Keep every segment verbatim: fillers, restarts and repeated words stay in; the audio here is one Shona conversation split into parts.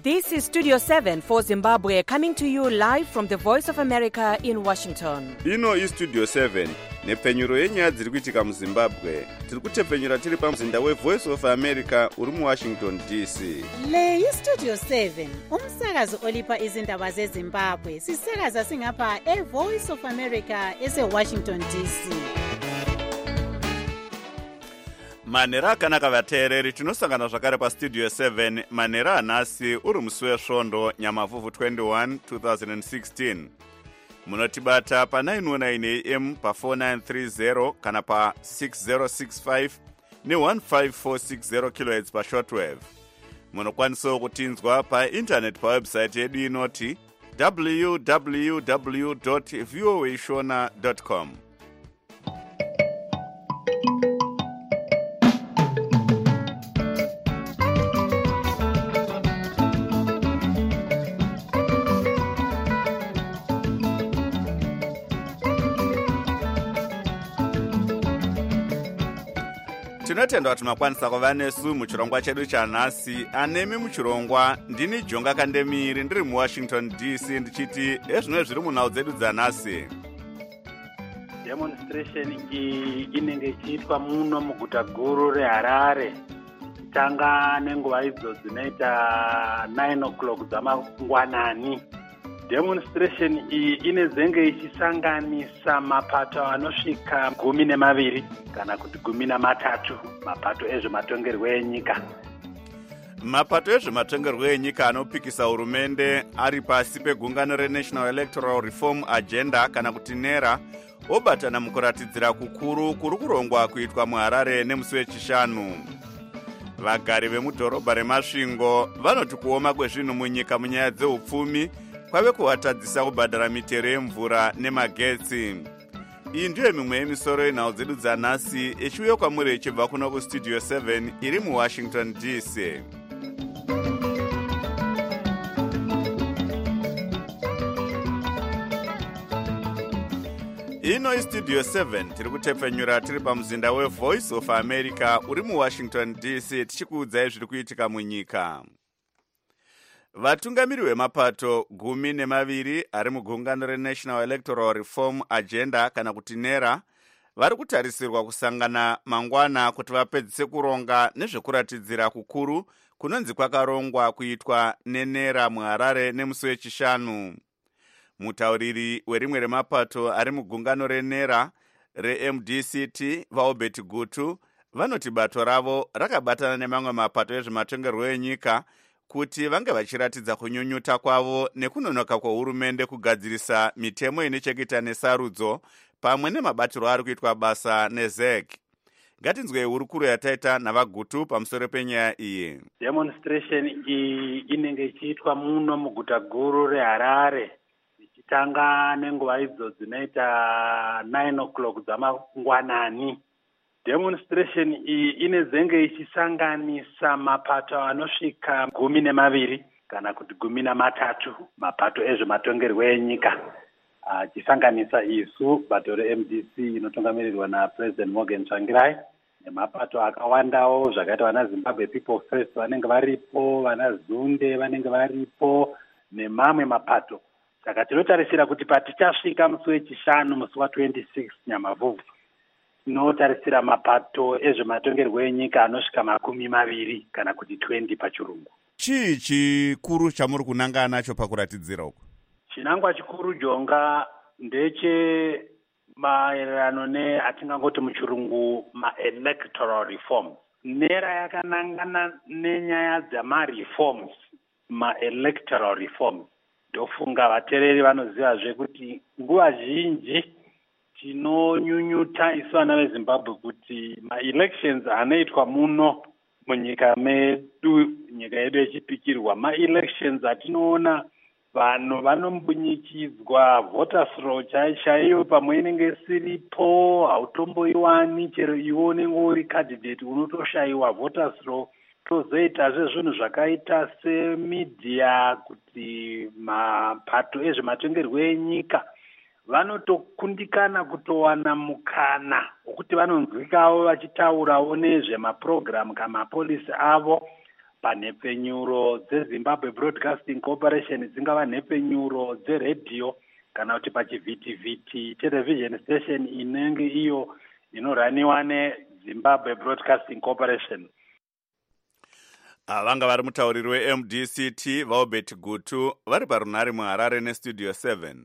This is Studio seven for Zimbabwe, coming to you live from the Voice of America in Washington. Ino is Studio seven, nepfenyuro yenyaya dziri kuitika muZimbabwe. Tiri kutepfenyura tiri pamuzinda weVoice of America uri muWashington D C. Le yi Studio seven, umsakazo olipa izindaba zeZimbabwe. Sisakaza singapha eVoice of America eseWashington D C. Manera akanaka vateereri, tinosangana zvakare paStudio seven manera anhasi uri musi wesvondo Nyamavhuvhu twenty-one, twenty sixteen. Munotibata pa nine oh nine A M pa four nine three zero kana pa six zero six five ne one five four six zero kilohertz pa shortwave. Munokwanisawo kutinzwa pa internet pa website yedu inoti w w w dot voa shona dot com. Tinotenda kuti makwanisa kuva nesu muchirongwa chedu chanhasi. Anemi muchirongwa ndini Jonga Kandemiri ndiri muWashington D C ndichiti ezvino zviri munhau dzedu dzanhasi. Demonstration iyi inenge ichiitwa muno muguta guru reHarare. Tanga nenguva idzo dzinoita nine o'clock dzamangwanani. Demonstration iyi inezenge ichisanganisa mapato anosvika gumi nemaviri kana kuti gumi namatatu, mapato ezvematongerwo enyika. Mapato ezvematongerwo enyika anopikisa hurumende ari pasi pegungano reNational Electoral Reform Agenda kana kuti NERA obatana mukuratidzira kukuru kuri kurongwa kuitwa muHarare nemusi wechishanu. Vagari vemudhorobha reMasvingo vanoti kuoma kwezvinhu munyika munyaya dzeupfumi kwave kuvatadzisa kubhadhara mitero yemvura nemagetsi. Iyi ndiyo mimwe yemisoro yenhau dzedu dzanhasi ichiuya kwamuri ichibva kuno kuStudio seven iri muWashington D C. Ino iStudio seven tiri kutepfenyura tiri pamuzinda weVoice of America uri muWashington D C tichikuudzai zviri kuitika munyika. Vatungamiri vemapato gumi nemaviri ari mugungano reNational Electoral Reform Agenda kana kuti NERA vari kutarisirwa kusangana mangwana kuti vapedzise kuronga nezvekuratidzira kukuru kunonzi kwakarongwa kuitwa neNERA muHarare nemusi wechishanu. Mutauriri werimwe remapato ari mugungano reNERA reM D C T vaObert Gutu vanoti bato ravo rakabatana nemamwe mapato ezvematongerwo enyika kuti vange vachiratidza kunyunyuta kwavo nekunonoka kwehurumende kugadzirisa mitemo ine chekuita nesarudzo pamwe nemabatiro ari kuitwa basa neZ E C. Ngatinzwei hurukuro yataita navaGutu pamusoro penyaya iyi. Demonstration iyi inenge ichiitwa muno muguta guru reHarare ichitanga nenguva idzo dzinoita nine o'clock dzamangwanani. Demonstration iyi inezenge ichisanganisa mapato anosvika gumi nemaviri kana kuti gumi namatatu, mapato ezvematongerwo enyika. Achisanganisa isu bato reM D C inotongamirirwa naPresident Morgan Tsvangirai nemapato akawandawo zvakaita vana Zimbabwe People First vanenge varipo, vana Zunde vanenge varipo nemamwe mapato. Saka tinotarisira kuti patichasvika musi wechishanu musi wa twenty-six Nyamavhuvhu tinotarisira mapato ezvematongerwo enyika anosvika makumi maviri kana kuti twenty pachirungu. Chii chikuru chamuri kunanga nacho pakuratidzira uku? Chinangwa chikuru Jonga ndeche maererano neatingangoti muchirungu ma-electoral reforms. NERA yakanangana nenyaya dzama-reforms, ma-electoral reforms. Ndofunga vateereri vanozivazve kuti nguva zhinji tinonyunyuta isu vana veZimbabwe kuti ma-elections anoitwa muno munyika medu, nyika yedu yechipikirwa, ma-elections atinoona vanhu vanombunyikidzwa, voters roll chaiyo pamwe inenge isiripo, hautomboiwani, chero iwe unenge uri candidate unotoshayiwa voters roll. Tozoitazve zvinhu zvakaita semedia kuti mapato ezvematongerwo enyika vanotokundikana kutowana mukana wokuti vanonzwikawo vachitaurawo nezvemaprogramu kana mapolisi avo panhepfenyuro dzezimbabwe broadcasting corporation, dzingava nhepfenyuro dzeredhiyo kana kuti pachivhitivhiti television station inenge iyo inoraniwa nezimbabwe broadcasting corporation. vanga vari mutauriri we-M D C T vaobert gutu vari parunhare muharare nestudio seven.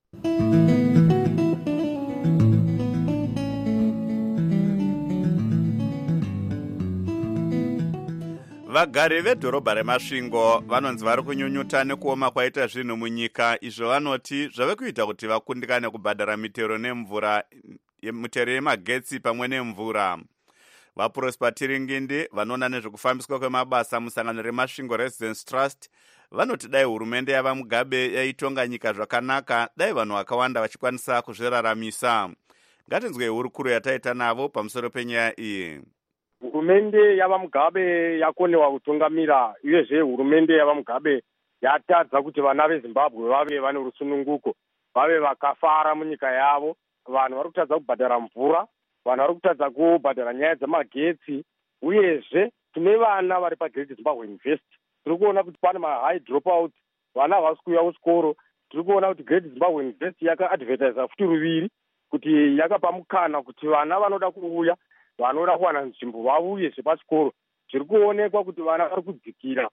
vagari vedhorobha remasvingo vanonzi vari kunyunyuta nekuoma kwaita zvinhu munyika, izvo vanoti zvave kuita kuti vakundikane kubhadhara mitero nemvura mitero yemagetsi pamwe nemvura. Vaprosper Tiringindi vanoona nezvekufambiswa kwemabasa musangano remasvingo Residence Trust vanoti dai hurumende yava Mugabe yaitonga nyika zvakanaka, dai vanhu vakawanda vachikwanisa kuzviraramisa. Ngatinzwe hurukuro yataita navo pamusoro penyaya iyi. Hurumende yava Mugabe yakonewa kutungamira, uyezve hurumende yava Mugabe yatadza kuti vana veZimbabwe vave vane rusununguko, vave vakafara munyika yavo. Vanhu vari kutadza kubhadhara mvura, vanhu vari kutadza kubhadhara nyaya dzemagetsi, uyezve tine vana vari paGreat Zimbabwe University. Tiri kuona kuti pane mahigh dropout, vana havasi kuuya kuchikoro. Tiri kuona kuti Great Zimbabwe University yakaadvertisa futi ruviri kuti yakapa mukana kuti vana vanoda kuuya, vanoda kuwana nzvimbo vauye zvepachikoro. Zviri kuonekwa kuti vana vari kudzikira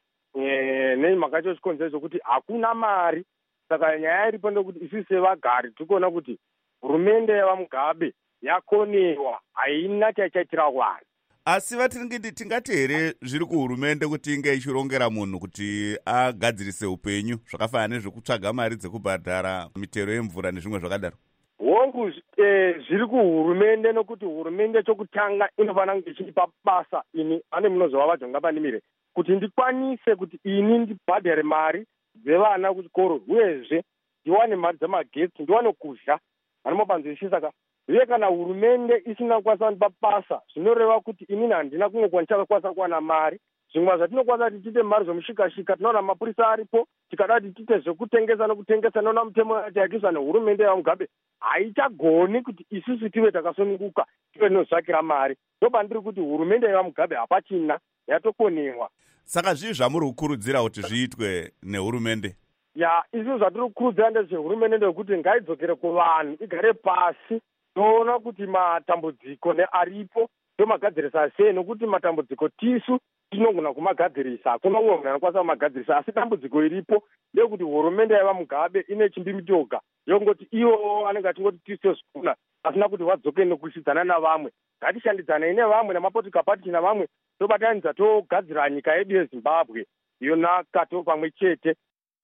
e, nemhaka yacho chikonzero chokuti hakuna mari. Saka nyaya iripo ndekuti isi sevagari tiri kuona kuti hurumende yava Mugabe yakonewa, haina chaichaitira vanhu. Asi vatiringiti tingati here zviri kuhurumende kuti inge ichirongera munhu kuti agadzirise upenyu zvakafanana nezvekutsvaga mari dzekubhadhara mitero yemvura nezvimwe zvakadaro? Hongu eh, zviri kuhurumende, nokuti hurumende chokutanga inofanira kunge ichipa basa ini ane munozova vajonga panimire kuti ndikwanise kuti ini ndibhadhere mari dzevana kuchikoro, uyezve ndiwane mari dzemagetsi, ndiwane kudya vanomapanzwishi. Saka uye kana hurumende isina kukwanisa kundipa basa, zvinoreva kuti inini handina kumwe ndichakwanisa kuwana mari. Zvimwe zvatinokwanisa kuti tiite mari zvomushikashika, tinoona mapurisa aripo, tikada kuti tiite zvekutengesa nokutengesa, noona mutemo yachaikiswa nehurumende yava Mugabe haichagoni kuti isusu tive takasununguka tive tinozvakira mari. Ndopandiri kuti hurumende yava Mugabe hapachina, yatokonewa. Saka zvii zvamuri kukurudzira kuti zviitwe nehurumende? Ya, isusu zvatiri kukurudzira ndezvehurumende ndekuti ngaidzokere kuvanhu, igare pasi, toona kuti matambudziko nearipo tomagadzirisa sei, nokuti matambudziko tisu tinogona kumagadzirisa, hakuna umwe munhu anokwanisa kumagadzirisa. Asi dambudziko iripo ndekuti hurumende yava Mugabe ine chimbimitoga yongoti ivo anenge atingoti tisu tozvikuna, asina kuti vadzoke nekushidzana navamwe. Ngatishandidzanei nevamwe namapotika pati navamwe, tobatanidza togadzira nyika yedu yeZimbabwe yonaka to pamwe chete.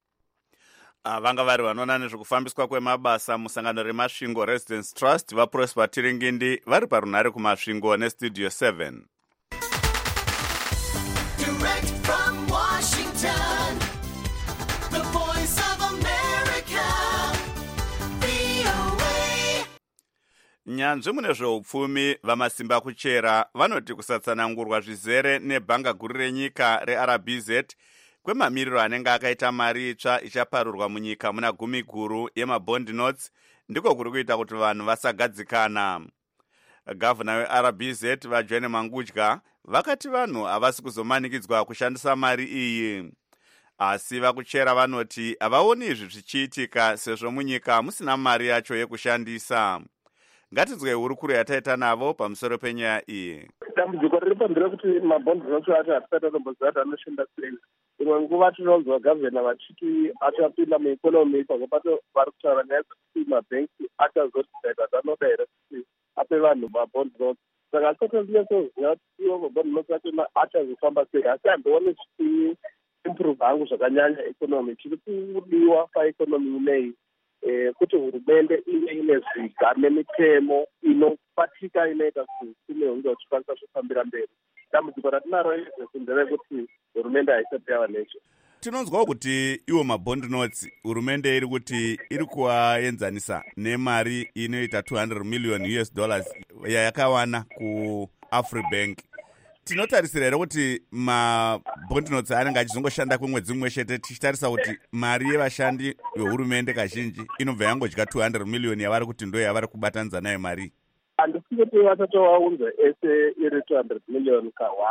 Vanga vari vanoona nezvekufambiswa kwemabasa musangano remasvingo Residence Trust vaProsper Tiringindi vari parunhare kumasvingo nestudio seven. Direct from Washington, the voice of America, V O A. Nyanzvi mune zveupfumi vamasimba kuchera vanoti kusatsanangurwa zvizere nebhanga guru renyika reR B Z kwemamiriro anenge akaita mari itsva ichaparurwa munyika muna gumi guru yemabond notes ndiko kuri kuita kuti vanhu vasagadzikana. Gavana weR B Z vaJohn Mangudya vakati vanhu havasi kuzomanikidzwa kushandisa mari iyi. Asi vakuchera vanoti havaoni izvi zvichiitika sezvo munyika musina mari yacho yekushandisa. Ngatinzwe hurukuro yataita navo pamusoro penyaya iyi. Dambudziko riri pamberi kuti mabond notes acho hatisati atomboziva kuti anoshanda sei. Imwe nguva tinonzwa gavhena vachiti achapinda muikonomi, pamwe pacho vari kutaura nyaya dzekuti mabhengi achazoti kuti anoda here kuti ape vanhu mabond notes. Saka atotozvinatsoziva kuti iwo mabond notes acho achazofamba sei, asi handioni zvichiimprove hangu zvakanyanya ikonomi. Chiri kudiwa paikonomi inei kuti hurumende ine ine zviga nemitemo inobatika inoita kuti kunehunge uchikwanisa kufambira mberi. Dambudziko ratinaro nderekuti hurumende haisati yava nezvo. Tinonzwawo kuti iwo mabond notes hurumende iri kuti iri kuvaenzanisa nemari inoita two hundred million U S dollars yayakawana kuAfribank. Tinotarisira here kuti mabond notes anenge achizongoshanda kwemwedzi mumwe chete, tichitarisa kuti mari yevashandi vehurumende kazhinji inobva yangodya two hundred million yavari kuti ndo yavari kubatanidza nayo mari. Handisi kuti vatatovaunza ese iri two hundred million kahwani.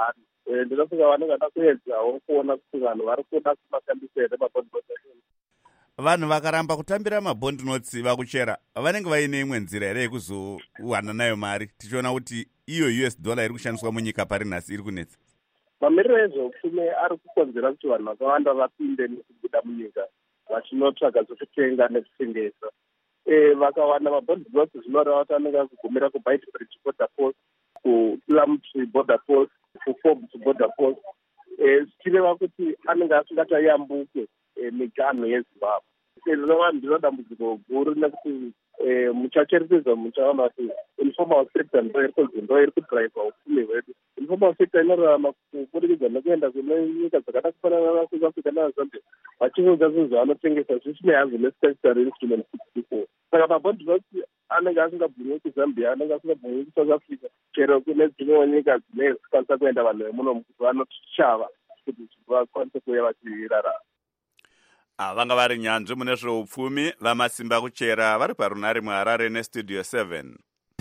ndinofunga vanenge vada kuedzawo kuona kuti vanhu vari kuda kumashandisa here mabond notes. Vanhu vakaramba kutambira mabond notes vakuchera vanenge vaine imwe nzira here yekuzowana nayo mari, tichiona kuti iyo U S dollar iri kushandiswa munyika pari nhasi iri kunetsa? Mamiriro ezveupfumi ari kukonzera kuti vanhu vakawanda vapinde nekubuda munyika vachinotsvaga zvekutenga nekutengesa. Vakawana mabond notes zvinoreva kuti anenge akugumira kuBaitbridge border post, kuPlumtree border post, kuForbes border post, zvichireva kuti anenge asingachayambuke miganho yeZimbabwe. Rinova ndiro dambudziko guru nekuti muchacherechedza muchaona kuti informal sector ndo iri kunzi ndo iri kudhiraivha upfumi hwedu. Informal sector inorarama kubudikidza nekuenda kune nyika dzakada kufanana naSouth Africa naZambia vachiudza zvinhu zvavanotengesa zvisina hazvo nestatutory instrument sixty-four. Saka mabond notes anenge asingabvumiwi kuZambia, anenge asingabvumiwi kuSouth Africa, chero kune dzimwewo nyika dzine zvikwanisa kuenda vanhu vemunomu kuti vanochava kuti vakwanise kuuya vachirarama. Vanga vari nyanzvi mune zveupfumi vaMasimba Kuchera vari parunare muHarare nestudio seven.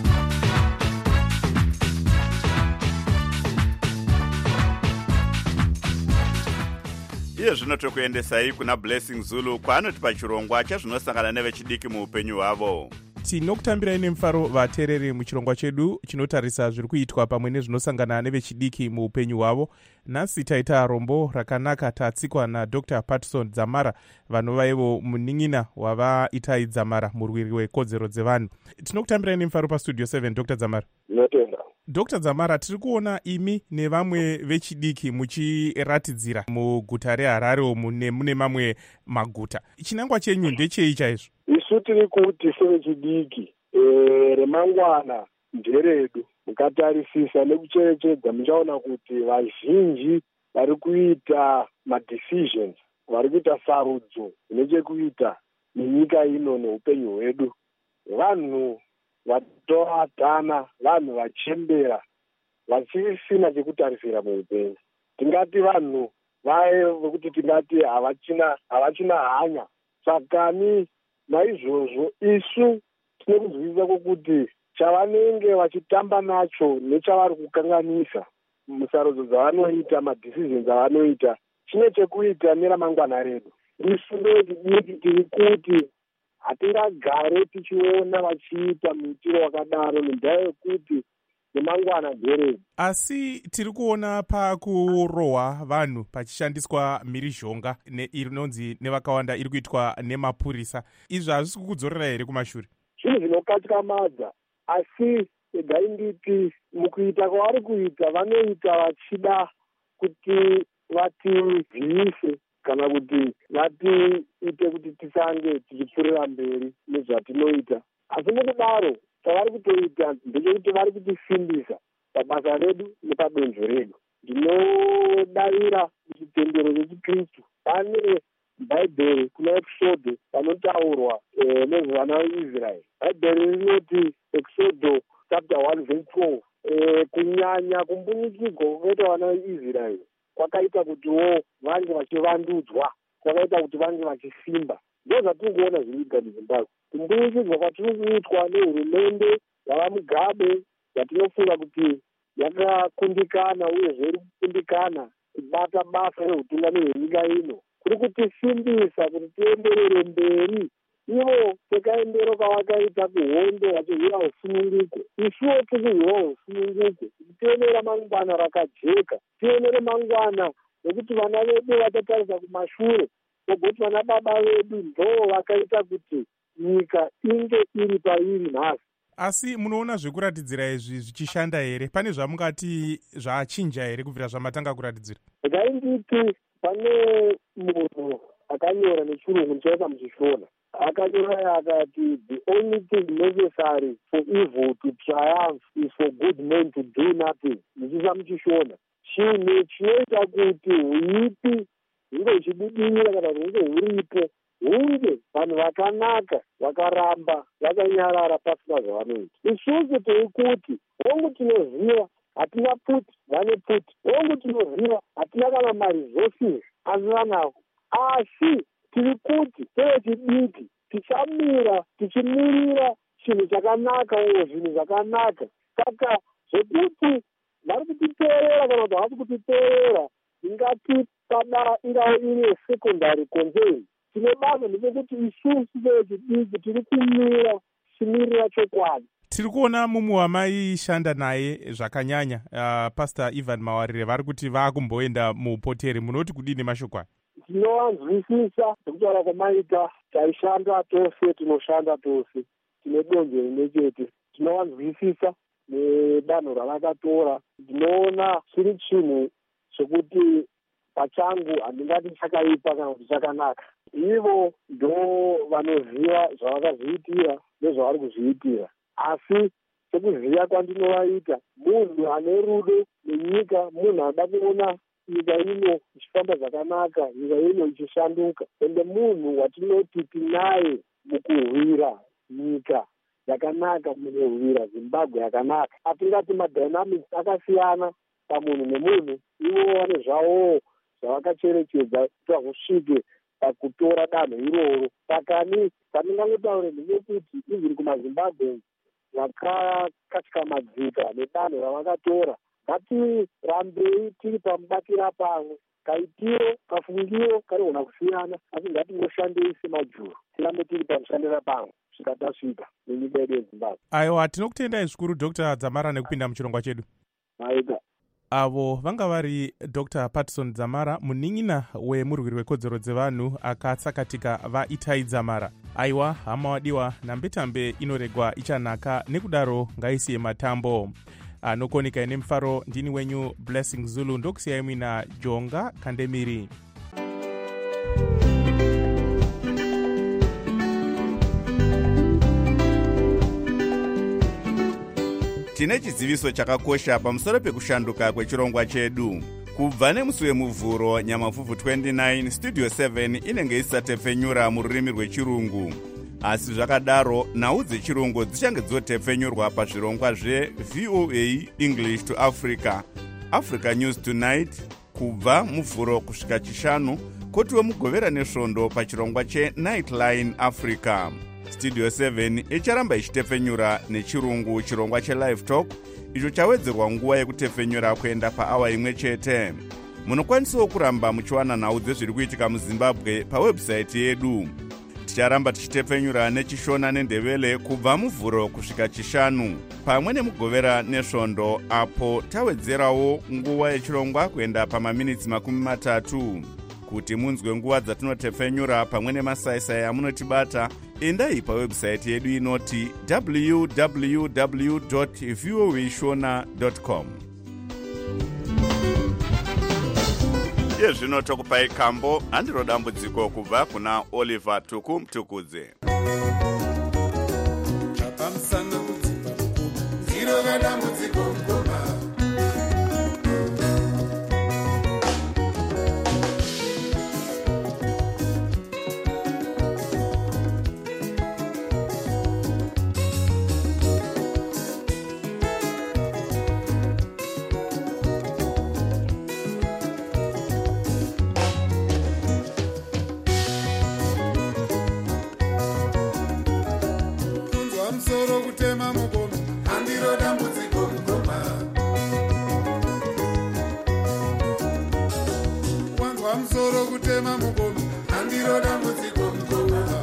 Iye zvino tokuendesai kuna Blessing Zulu kwaanoti pachirongwa chezvinosangana nevechidiki muupenyu hwavo. Tinokutambirai nemufaro vateereri muchirongwa chedu chinotarisa zviri kuitwa pamwe nezvinosangana nevechidiki muupenyu hwavo. Nhasi taita rombo rakanaka tatsikwa naDr Patson Dzamara vanovaivo munin'ina wavaitai Dzamara murwiri wekodzero dzevanhu. Tinokutambirai nemufaro pastudio seven Dr Dzamara. Notenda. Dr Dzamara, tiri kuona imi nevamwe vechidiki muchiratidzira muguta reHarare umu nemune mamwe maguta. Chinangwa chenyu ndechei chaizvo? Isu tiri kuti sevechidiki remangwana nderedu. Mukatarisisa nekucherechedza muchaona kuti vazhinji vari kuita madecisions, vari kuita sarudzo inechekuita nenyika ino neupenyu hwedu. Vanhu vatovatana, vanhu vachembera, vachisina chekutarisira muupenyu. Tingati vanhu vaye vekuti tingati havachina havachina hanya. Sakani naizvozvo isu tine kuzwisisa kwokuti chavanenge vachitamba nacho nechavari kukanganisa musarudzo dzavanoita, madecisions avanoita, chine chekuita neramangwana redu. Isu ndovechidiki tiri kuti hatingagare tichiona vachiita muitiro wakadaro nendaya yekuti nemangwana nderedu. Asi tiri kuona pakurohwa vanhu pachishandiswa mhirizhonga inonzi nevakawanda iri kuitwa nemapurisa. Izvi hazvisi kukudzorera here kumashure? Zvinhu zvinokatyamadza, asi regai nditi mukuita kwavari kuita vanoita vachida kuti vativhiyise kana kuti vatiite kuti tisange tichipfuurira mberi nezvatinoita. Asi mukudaro chavari kutoita ndechekuti vari kutisimbisa pabasa redu nepadonzvo redu. Ndinodavira chitendero chechikristu pane Bhaibheri kuna Exodus panotaurwa nezvevana veIsraeri. Bhaibheri rinoti Exodus chapter one verse twelve, kunyanya kumbunikidzwa kwakaita vana veIsraeri kwakaita kutiwo vange vachivandudzwa, kwakaita kuti vange vachisimba. Ndo zvatiri kuona zviri kuitika muZimbabwe. Kumbunikidzwa kwatiri kuitwa nehurumende yavaMugabe yatinofunga kuti yakakundikana uye zviri kukundikana kubata basa reutungamiri hwenyika ino kuri kutisimbisa kuti tienderere mberi. Ivo sekaendero kavakaita kuhondo vachihwira usununguko, isuwo tirihwira usununguko kuti tione ramangwana rakajeka, tione ramangwana nekuti vana vedu vachatarisa kumashure vogoti vana baba vedu ndo vakaita kuti nyika inge iri pairi nhasi. Asi munoona zvekuratidzira izvi zvichishanda here? Pane zvamungati zvachinja here kubvira zvamatanga kuratidzira? Regai nditi pane munhu akanyora nechirungu ndichaita muchishona. Akanyora akati the only thing necessary for evil to triumph is for good men to do nothing. Ndichisa muchishona. Chinhu chinoita kuti huipi hunge huchibudirira kana hunge huripo hunge vanhu vakanaka vakaramba vakanyarara pasina zvavanoita. Isusu tiri kuti hongu tinoziva hatina pfuti, vane pfuti. Hongu tinoziva hatina kana maresources asi vanawo. Asi tiri kuti sevechidiki tichamira tichimirira chinhu chakanaka uye zvinhu zvakanaka. Saka zvekuti vari kutiteerera kana kuti havasi kutiteerera, ingati kada ingava iri yesecondary concern, tine basa ndepekuti isusu vechidiki tiri kumira chimirira chokwadi. Tiri kuona mumwe wamaishanda naye zvakanyanya uh, Pastor Ivan Mawarire vari kuti vaakumboenda muupoteri. Munoti kudini mashoko aya? Tinowanzwisisa nekutaura kwamaita, taishanda tose, tinoshanda tose, tine donzvo rimwe chete. Tinowanzwisisa nedanho ravakatora. Ndinoona chiri chinhu chekuti pachangu handingati chakaipa kana kuti chakanaka. Ivo ndo vanoziva zvavakazviitira nezvavari kuzviitira. Asi sekuziva kwandinovaita, munhu ane rudo nenyika, munhu anoda kuona nyika ino ichifamba zvakanaka, nyika ino ichishanduka, ende munhu watinoti tinaye mukurwira nyika yakanaka, mukurwira Zimbabwe yakanaka. Hatingati madynamics akasiyana pamunhu nemunhu, ivo vane zvavo zvavakacherechedza kuti vazosvike pakutora danho iroro. Saka ni pandingangotaure ndinekuti izviri kumazimbabwe vakakatyamadzika nedanho ravakatora, ngatirambei tiri pamubatira pamwe. Kaitiro kafungiro karigona kusiyana, asi ngatingoshandei semajuru, tirambe tiri pamushandira pamwe kusvika tasvika nenyika yedu yezimbabwe. Aiwa, tinokutendai zvikuru Doctor Dzamara nekupinda muchirongwa chedu. Maita avo vanga vari Doctor Patson Dzamara, munin'ina wemurwiri wekodzero dzevanhu akatsakatika vaItai Dzamara. Aiwa, hama wadiwa, nambetambe inoregwa ichanaka, nekudaro ngaisiye matambo. Anokonika ine mufaro, ndini wenyu Blessing Zulu, ndokusiyai mwina Jonga Kandemiri. Tine chiziviso chakakosha pamusoro pekushanduka kwechirongwa chedu. Kubva nemusi wemuvhuro nyamavhuvhu twenty-nine, Studio seven inenge isatepfenyura mururimi rwechirungu. Asi zvakadaro, nhau dzechirungu dzichange dzotepfenyurwa pazvirongwa zve-V O A English to Africa, Africa News Tonight, kubva muvhuro kusvika chishanu, kotiwe mugovera nesvondo pachirongwa che-Nightline Africa. Studio seven icharamba ichitepfenyura nechirungu chirongwa che-Live Talk, icho chawedzerwa nguva yekutepfenyura kuenda paawa imwe chete. Munokwanisawo kuramba muchiwana nhau dzezviri kuitika muZimbabwe pawebhusaiti yedu. Ticharamba tichitepfenyura nechishona nendevele kubva muvhuro kusvika chishanu, pamwe nemugovera nesvondo, apo tawedzerawo nguva yechirongwa kuenda pamaminitsi makumi matatu. Kuti munzwe nguva dzatinotepfenyura pamwe nemasaisai amunotibata, endai pawebhusaiti yedu inoti w w w dot voa shona dot com. Yezvino tokupai kambo, handiro dambudziko kubva kuna Oliver Tuku Mtukudze. Chapamsana kudzimba mukoma, ziro kadambudziko mukoma. Soro kutema mukoma, handiro dambudziko mukoma. Wanzwa musoro kutema mukoma, handiro dambudziko mukoma.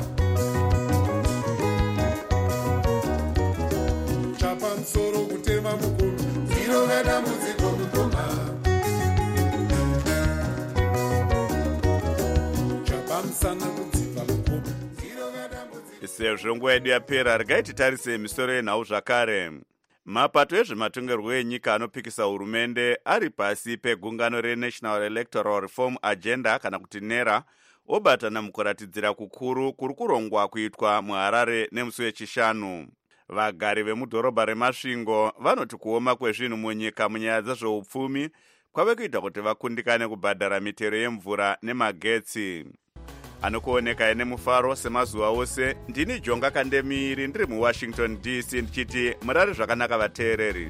Chapa musoro kutema mukoma, ziro kadambudziko mukoma. Chapa musana kudzimba mukoma, ziro kadambudziko. Sezvo nguva yedu yapera, regai titarise misoro yenhau zvakare. Mapato ezvematongerwo enyika anopikisa hurumende ari pasi pegungano reNational Electoral Reform Agenda kana kuti NERA obatana mukuratidzira kukuru kuri kurongwa kuitwa muHarare nemusi wechishanu. Vagari vemudhorobha reMasvingo vanoti kuoma kwezvinhu munyika munyaya dzezveupfumi kwave kuita kuti vakundikane kubhadhara mitero yemvura nemagetsi. Anokuoneka ine mufaro semazuva ose, ndini Jonga Kandemiri ndiri muWashington D C ndichiti murari zvakanaka vateereri.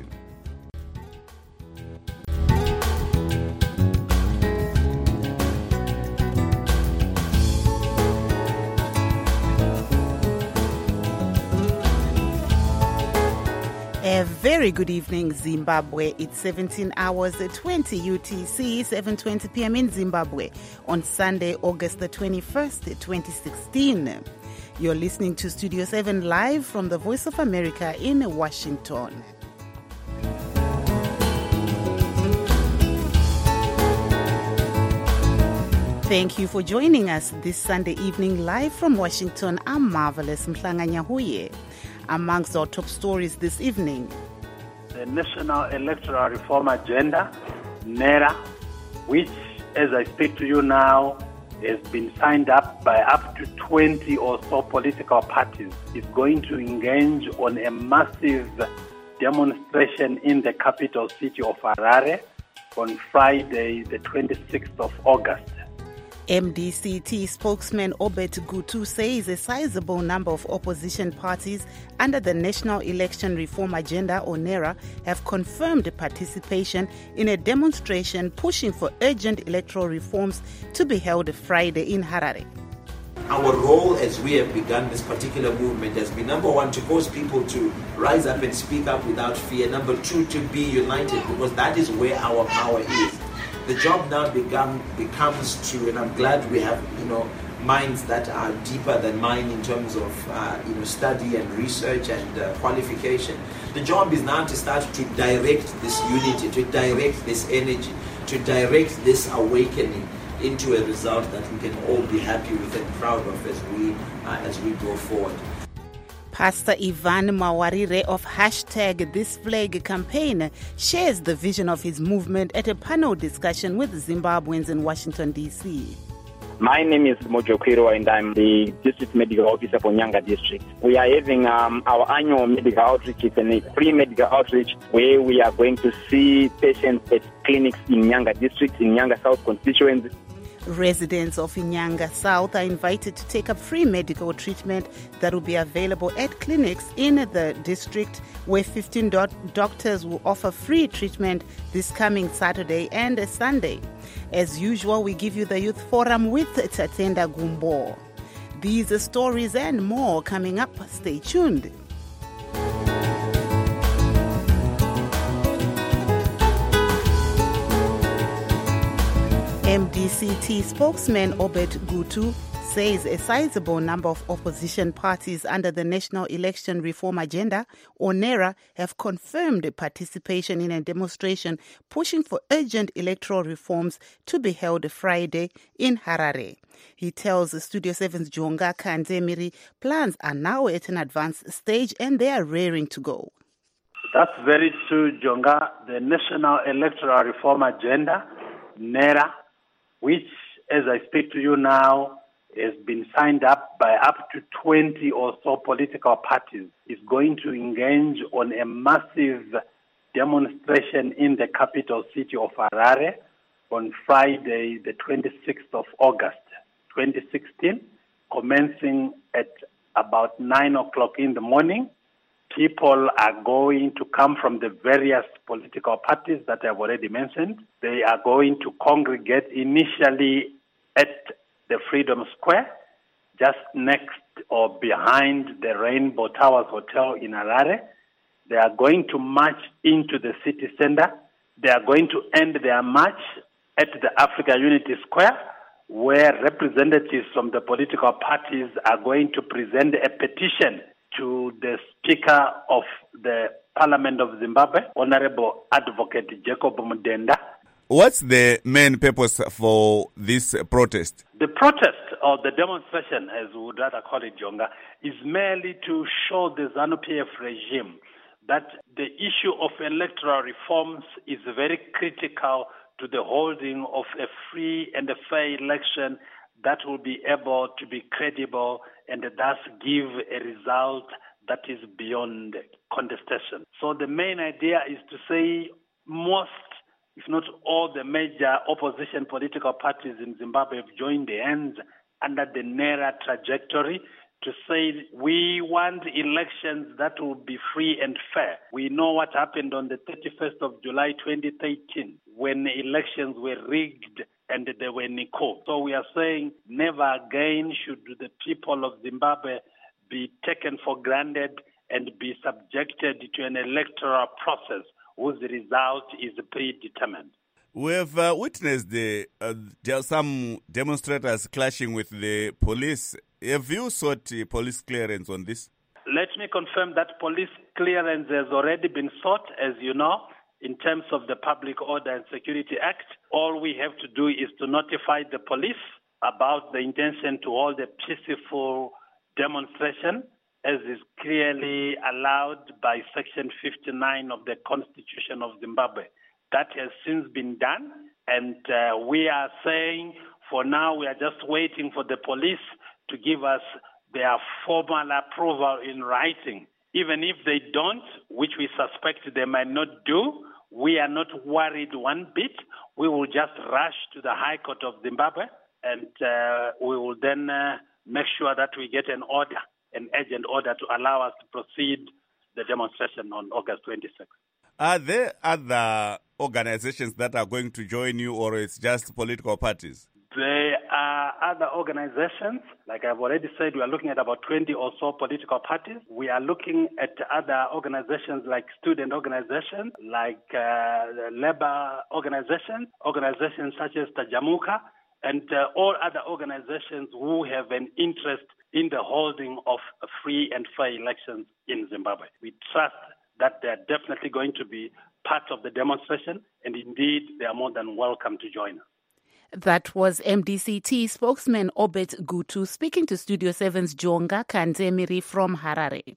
A very good evening, Zimbabwe. It's seventeen hours twenty U T C, seven twenty p.m. in Zimbabwe on Sunday, August the twenty-first, twenty sixteen. You're listening to Studio seven live from the Voice of America in Washington. Thank you for joining us this Sunday evening live from Washington. I'm Marvelous Mhlanga Nyahuye. Amongst our top stories this evening, The National Electoral Reform Agenda, NERA, which, as I speak to you now, has been signed up by up to twenty or so political parties, is going to engage on a massive demonstration in the capital city of Harare on Friday, the twenty-sixth of August. M D C T spokesman Obet Gutu says a sizable number of opposition parties under the National Election Reform Agenda, or NERA, have confirmed participation in a demonstration pushing for urgent electoral reforms to be held Friday in Harare. Our role as we have begun this particular movement has been, number one, to cause people to rise up and speak up without fear. Number two, to be united, because that is where our power is. The job now become, becomes to, and I'm glad we have, you know, minds that are deeper than mine in terms of, uh, you know, study and research and uh, qualification. The job is now to start to direct this unity, to direct this energy, to direct this awakening into a result that we can all be happy with and proud of as we uh, as we go forward. Pastor Ivan Mawarire of Hashtag This Flag campaign shares the vision of his movement at a panel discussion with Zimbabweans in Washington, D C. My name is Mojo Kwiro and I'm the District Medical Officer for Nyanga District. We are having um, our annual medical outreach. It's a free medical outreach where we are going to see patients at clinics in Nyanga District, in Nyanga South constituency. Residents of Inyanga South are invited to take up free medical treatment that will be available at clinics in the district, where fifteen do- doctors will offer free treatment this coming Saturday and Sunday. As usual, we give you the Youth Forum with Tatenda Gumbo. These are stories and more coming up. Stay tuned. M D C T spokesman Obet Gutu says a sizable number of opposition parties under the National Election Reform Agenda, or NERA, have confirmed participation in a demonstration pushing for urgent electoral reforms to be held Friday in Harare. He tells Studio seven's Jonga Kanzemiri plans are now at an advanced stage and they are raring to go. That's very true, Jonga. The National Electoral Reform Agenda, NERA, which, as I speak to you now, has been signed up by up to twenty or so political parties, is going to engage on a massive demonstration in the capital city of Harare on Friday, the twenty-sixth of August, twenty sixteen, commencing at about nine o'clock in the morning. People are going to come from the various political parties that I've already mentioned. They are going to congregate initially at the Freedom Square, just next or behind the Rainbow Towers Hotel in Harare. They are going to march into the city center. They are going to end their march at the Africa Unity Square, where representatives from the political parties are going to present a petition to the Speaker of the Parliament of Zimbabwe, Honorable Advocate Jacob Mudenda. What's the main purpose for this protest? The protest, or the demonstration, as we would rather call it, Jonga, is merely to show the ZANU-P F regime that the issue of electoral reforms is very critical to the holding of a free and a fair election that will be able to be credible and thus give a result that is beyond contestation. So the main idea is to say most, if not all, the major opposition political parties in Zimbabwe have joined hands under the NERA trajectory to say we want elections that will be free and fair. We know what happened on the thirty-first of July twenty thirteen when elections were rigged and they were nickel. So we are saying never again should the people of Zimbabwe be taken for granted and be subjected to an electoral process whose result is predetermined. We've uh, witnessed the, uh, there are some demonstrators clashing with the police. Have you sought uh, police clearance on this? Let me confirm that police clearance has already been sought, as you know, in terms of the Public Order and Security Act. All we have to do is to notify the police about the intention to hold a peaceful demonstration, as is clearly allowed by Section fifty-nine of the Constitution of Zimbabwe. That has since been done, and uh, we are saying for now we are just waiting for the police to give us their formal approval in writing. Even if they don't, which we suspect they might not do, we are not worried one bit. We will just rush to the High Court of Zimbabwe, and uh, we will then uh, make sure that we get an order, an urgent order to allow us to proceed the demonstration on August twenty-sixth. Are there other organizations that are going to join you, or it's just political parties? There are other organizations. Like I've already said, we are looking at about twenty or so political parties. We are looking at other organizations like student organizations, like uh, labor organizations, organizations such as Tajamuka, and uh, all other organizations who have an interest in the holding of free and fair elections in Zimbabwe. We trust that they are definitely going to be part of the demonstration, and indeed they are more than welcome to join us. That was M D C T spokesman Obet Gutu speaking to Studio seven's Jonga Kanzemiri from Harare.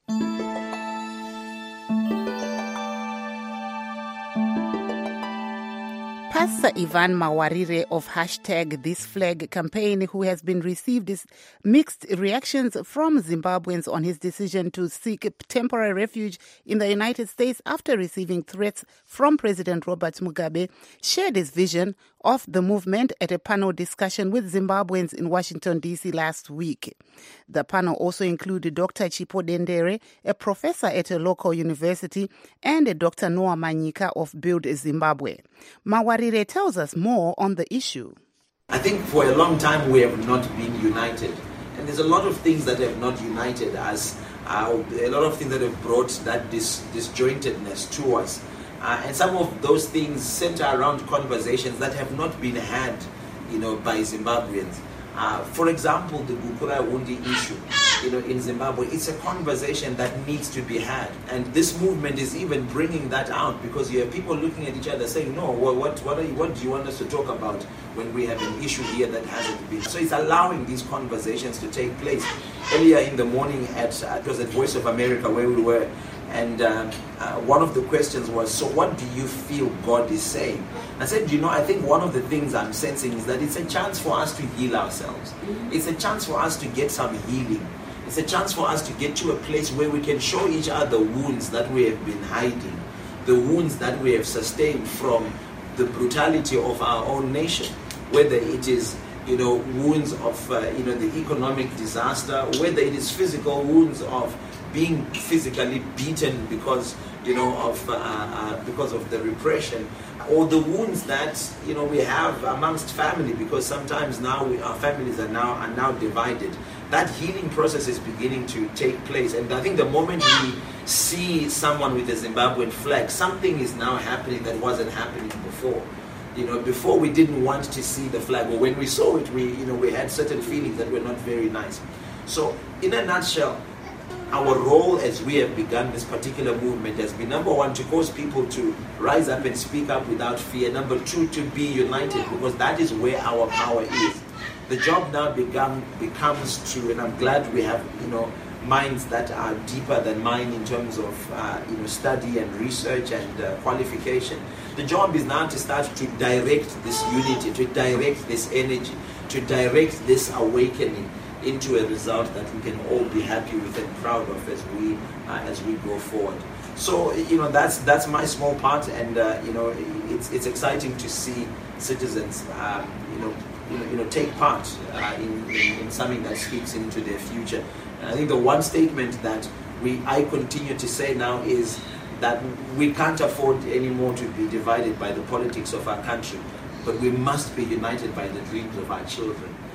Pastor Ivan Mawarire of hashtag This Flag campaign, who has been received mixed reactions from Zimbabweans on his decision to seek temporary refuge in the United States after receiving threats from President Robert Mugabe, shared his vision of the movement at a panel discussion with Zimbabweans in Washington, D C last week. The panel also included Doctor Chipo Dendere, a professor at a local university, and Doctor Noah Manyika of Build Zimbabwe. Mawarire tells us more on the issue. I think for a long time we have not been united. And there's a lot of things that have not united us, uh, a lot of things that have brought that dis- disjointedness to us. Uh, and some of those things center around conversations that have not been had, you know, by Zimbabweans. Uh, for example, the Gukura Wundi issue, you know, in Zimbabwe, it's a conversation that needs to be had. And this movement is even bringing that out, because you have people looking at each other saying, no, what what what, are you, what do you want us to talk about when we have an issue here that hasn't been? So it's allowing these conversations to take place. Earlier in the morning, at uh, it was at Voice of America where we were, and uh, uh, one of the questions was, so what do you feel God is saying? I said, you know, I think one of the things I'm sensing is that it's a chance for us to heal ourselves. It's a chance for us to get some healing. It's a chance for us to get to a place where we can show each other the wounds that we have been hiding, the wounds that we have sustained from the brutality of our own nation, whether it is, you know, wounds of, uh, you know, the economic disaster, whether it is physical wounds of being physically beaten because, you know, of uh, uh, because of the repression, or the wounds that, you know, we have amongst family, because sometimes now we, our families are now are now divided. That healing process is beginning to take place, and I think the moment we see someone with a Zimbabwean flag, something is now happening that wasn't happening before. You know, before we didn't want to see the flag, or when we saw it, we, you know, we had certain feelings that were not very nice. So, in a nutshell, our role as we have begun this particular movement has been, number one, to cause people to rise up and speak up without fear. Number two, to be united, because that is where our power is. The job now become, becomes to, and I'm glad we have, you know, minds that are deeper than mine in terms of, uh, you know, study and research and uh, qualification. The job is now to start to direct this unity, to direct this energy, to direct this awakening into a result that we can all be happy with and proud of as we uh, as we go forward. So, you know, that's that's my small part, and uh, you know, it's it's exciting to see citizens, um, you know, you know, you know, take part uh, in, in in something that speaks into their future. And I think the one statement that we I continue to say now is that we can't afford anymore to be divided by the politics of our country, but we must be united by the dreams of our children.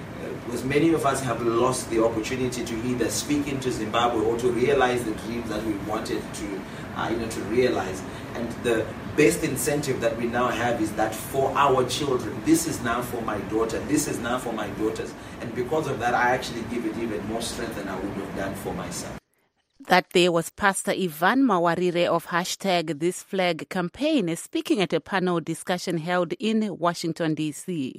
Because many of us have lost the opportunity to either speak into Zimbabwe or to realize the dreams that we wanted to, uh, you know, to realize. And the best incentive that we now have is that for our children, this is now for my daughter, this is now for my daughters. And because of that, I actually give it even more strength than I would have done for myself. That there was Pastor Ivan Mawarire of hashtag This Flag campaign speaking at a panel discussion held in Washington, D C.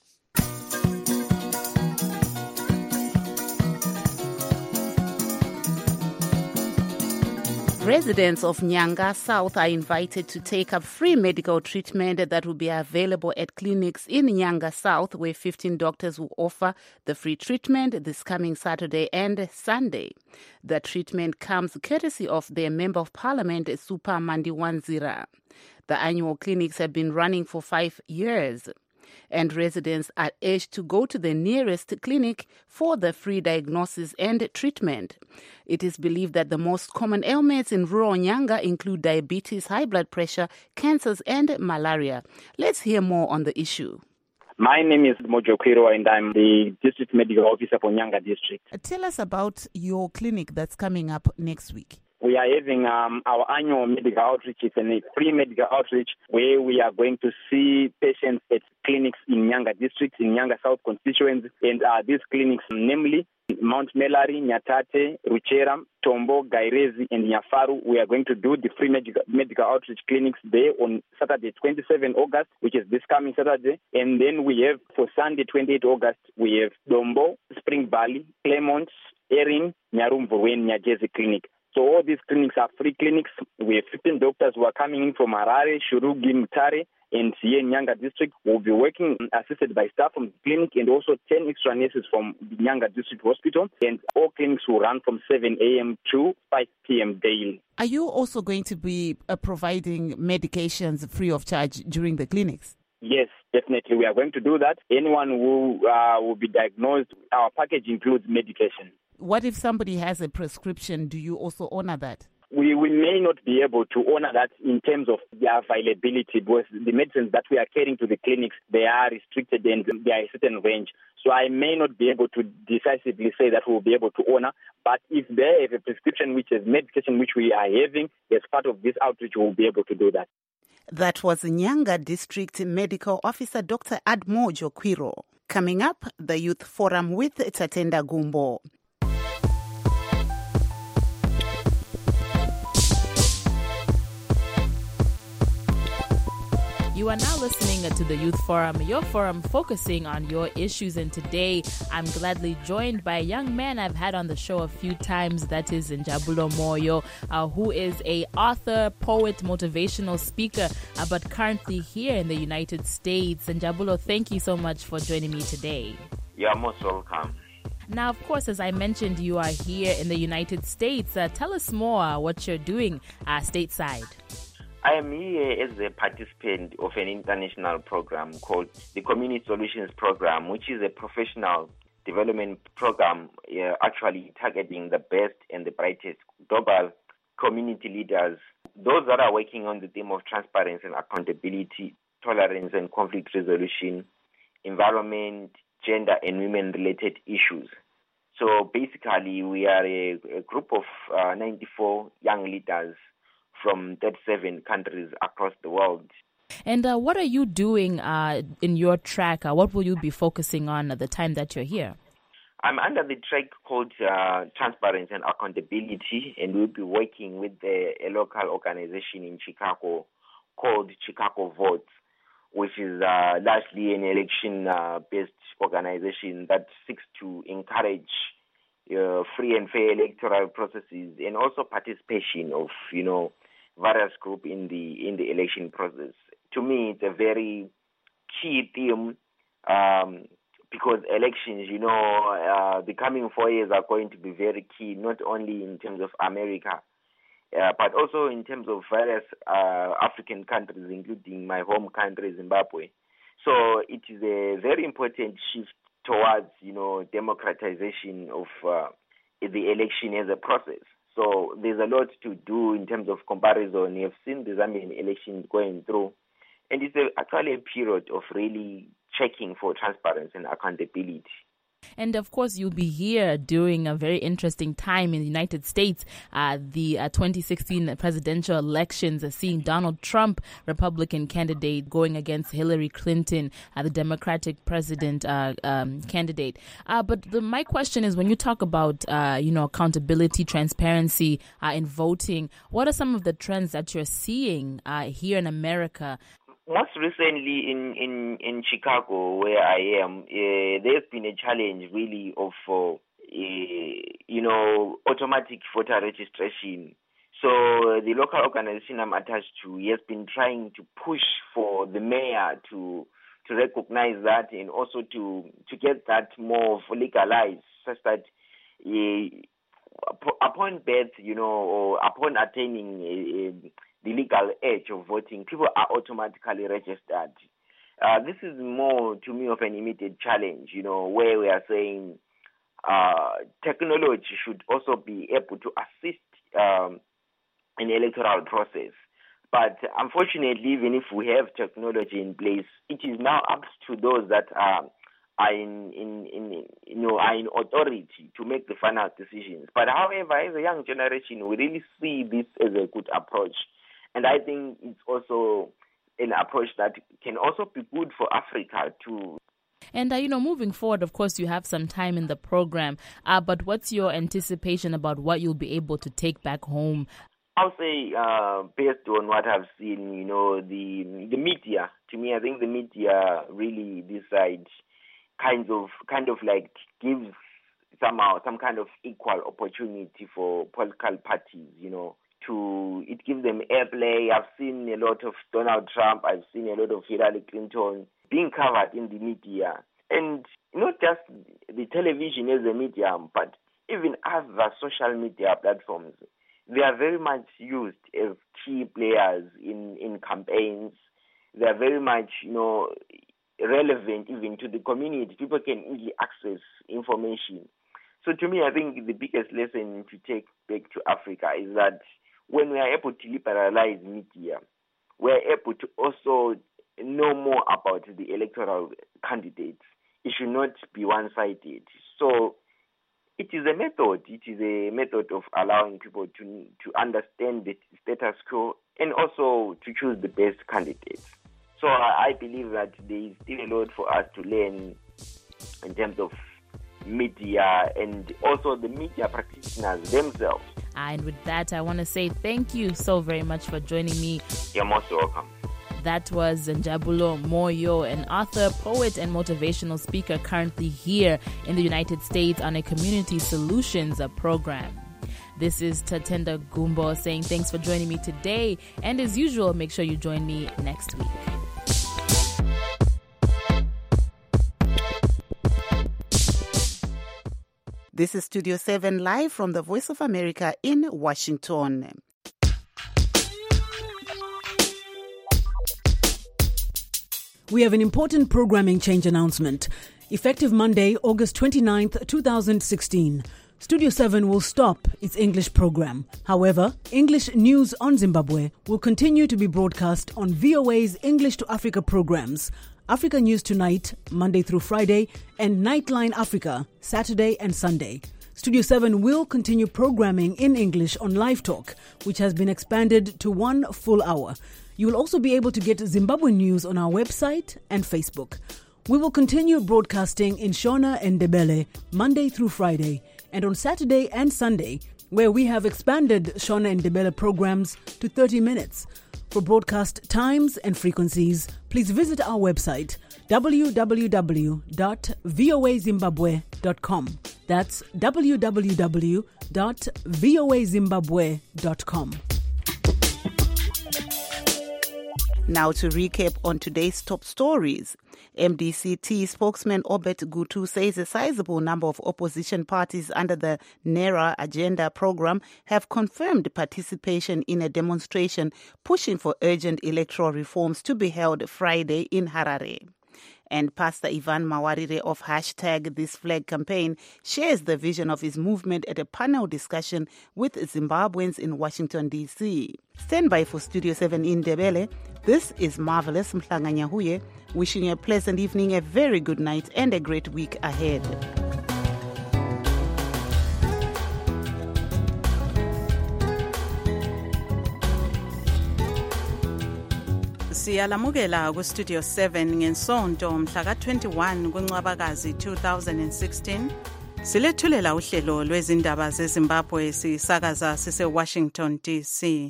Residents of Nyanga South are invited to take up free medical treatment that will be available at clinics in Nyanga South, where fifteen doctors will offer the free treatment this coming Saturday and Sunday. The treatment comes courtesy of their Member of Parliament, Super Mandiwanzira. The annual clinics have been running for five years. And residents are urged to go to the nearest clinic for the free diagnosis and treatment. It is believed that the most common ailments in rural Nyanga include diabetes, high blood pressure, cancers, and malaria. Let's hear more on the issue. My name is Mojo Kwiro and I'm the District Medical Officer for Nyanga District. Tell us about your clinic that's coming up next week. We are having um, our annual medical outreach. It's a free medical outreach where we are going to see patients at clinics in Nyanga District, in Nyanga South constituency. And uh, these clinics, namely Mount Melari, Nyatate, Ruchera, Tombo, Gairezi, and Nyafaru, we are going to do the free medical, medical outreach clinics there on Saturday, twenty-seventh of August, which is this coming Saturday. And then we have, for Sunday, twenty-eighth of August, we have Dombo, Spring Valley, Claremont, Erin, Nyarumvu, and Nyajezi Clinic. So all these clinics are free clinics. We have fifteen doctors who are coming in from Harare, Shurugi, Mutare, and here in Nyanga District. We'll be working assisted by staff from the clinic and also ten extra nurses from the Nyanga District Hospital. And all clinics will run from seven a.m. to five p.m. daily. Are you also going to be uh, providing medications free of charge during the clinics? Yes, definitely. We are going to do that. Anyone who uh, will be diagnosed, our package includes medication. What if somebody has a prescription? Do you also honor that? We, we may not be able to honor that in terms of their availability because the medicines that we are carrying to the clinics, they are restricted and they are a certain range. So I may not be able to decisively say that we will be able to honor. But if they have a prescription which is medication which we are having, as part of this outreach, we will be able to do that. That was Nyanga District Medical Officer Doctor Admo Jokwiro. Coming up, the Youth Forum with Tatenda Gumbo. You are now listening to the Youth Forum, your forum focusing on your issues. And today, I'm gladly joined by a young man I've had on the show a few times. That is Njabulo Moyo, uh, who is a author, poet, motivational speaker, uh, but currently here in the United States. Njabulo, thank you so much for joining me today. You're most welcome. Now, of course, as I mentioned, you are here in the United States. Uh, tell us more uh, what you're doing uh, stateside. I am here as a participant of an international program called the Community Solutions Program, which is a professional development program uh, actually targeting the best and the brightest global community leaders, those that are working on the theme of transparency and accountability, tolerance and conflict resolution, environment, gender and women-related issues. So basically, we are a, a group of uh, ninety-four young leaders from thirty-seven countries across the world. And uh, what are you doing uh, in your track? Uh, what will you be focusing on at the time that you're here? I'm under the track called uh, Transparency and Accountability, and we'll be working with the, a local organization in Chicago called Chicago Votes, which is uh, largely an election-based uh, organization that seeks to encourage uh, free and fair electoral processes and also participation of, you know, various groups in the in the election process. To me, it's a very key theme um, because elections, you know, uh, the coming four years are going to be very key, not only in terms of America, uh, but also in terms of various uh, African countries, including my home country, Zimbabwe. So it is a very important shift towards, you know, democratization of uh, the election as a process. So there's a lot to do in terms of comparison. You've seen the Zambian election going through, and it's a, actually a period of really checking for transparency and accountability. And of course, you'll be here during a very interesting time in the United States, uh, the uh, twenty sixteen presidential elections, uh, seeing Donald Trump, Republican candidate, going against Hillary Clinton, uh, the Democratic president uh, um, candidate. Uh, but the, my question is, when you talk about, uh, you know, accountability, transparency uh, in voting, what are some of the trends that you're seeing uh, here in America? Most recently in, in, in Chicago, where I am, uh, there's been a challenge really of, uh, uh, you know, automatic voter registration. So uh, the local organization I'm attached to has been trying to push for the mayor to to recognize that and also to, to get that more legalized, such that uh, upon birth, you know, or upon attaining a, a the legal age of voting, people are automatically registered. Uh, this is more, to me, of an immediate challenge, you know, where we are saying uh, technology should also be able to assist um, in the electoral process. But unfortunately, even if we have technology in place, it is now up to those that are, are in, in, in, you know, are in authority to make the final decisions. But however, as a young generation, we really see this as a good approach. And I think it's also an approach that can also be good for Africa too. And, uh, you know, moving forward, of course, you have some time in the program. Uh, but what's your anticipation about what you'll be able to take back home? I'll say, uh, based on what I've seen, you know, the the media, to me, I think the media really decides kind of, kind of like gives somehow some kind of equal opportunity for political parties, you know. To it gives them airplay. I've seen a lot of Donald Trump. I've seen a lot of Hillary Clinton being covered in the media, and not just the television as a medium, but even other social media platforms. They are very much used as key players in, in campaigns. They are very much, you know, relevant even to the community. People can easily access information. So to me, I think the biggest lesson to take back to Africa is that when we are able to liberalize media, we are able to also know more about the electoral candidates. It should not be one-sided. So it is a method. It is a method of allowing people to to understand the status quo and also to choose the best candidates. So I, I believe that there is still a lot for us to learn in terms of media and also the media practitioners themselves. And with that, I want to say thank you so very much for joining me. You're most welcome. That was Njabulo Moyo, an author, poet, and motivational speaker currently here in the United States on a community solutions program. This is Tatenda Gumbo saying thanks for joining me today. And as usual, make sure you join me next week. This is Studio seven live from the Voice of America in Washington. We have an important programming change announcement. Effective Monday, August twenty-ninth, twenty sixteen, Studio seven will stop its English program. However, English News on Zimbabwe will continue to be broadcast on V O A's English to Africa programs, Africa News Tonight, Monday through Friday, and Nightline Africa, Saturday and Sunday. Studio seven will continue programming in English on Live Talk, which has been expanded to one full hour. You will also be able to get Zimbabwe news on our website and Facebook. We will continue broadcasting in Shona and Ndebele Monday through Friday, and on Saturday and Sunday, where we have expanded Shona and Ndebele programs to thirty minutes. For broadcast times and frequencies, please visit our website, w w w dot v o a zimbabwe dot com. That's w w w dot v o a zimbabwe dot com. Now to recap on today's top stories. M D C T spokesman Obert Gutu says a sizable number of opposition parties under the NERA agenda program have confirmed participation in a demonstration pushing for urgent electoral reforms to be held Friday in Harare. And Pastor Ivan Mawarire of hashtag This Flag campaign shares the vision of his movement at a panel discussion with Zimbabweans in Washington, D C. Stand by for Studio seven in Ndebele. This is Marvelous Mhlanga Nyahuye, wishing you a pleasant evening, a very good night, and a great week ahead. Siyalamukela ku Studio seven ngensonto mhla ka twenty-one kuNcwabakazi two thousand sixteen. Silethulela uhlelo lwezindaba zeZimbabwe sisakaza sise Washington D C.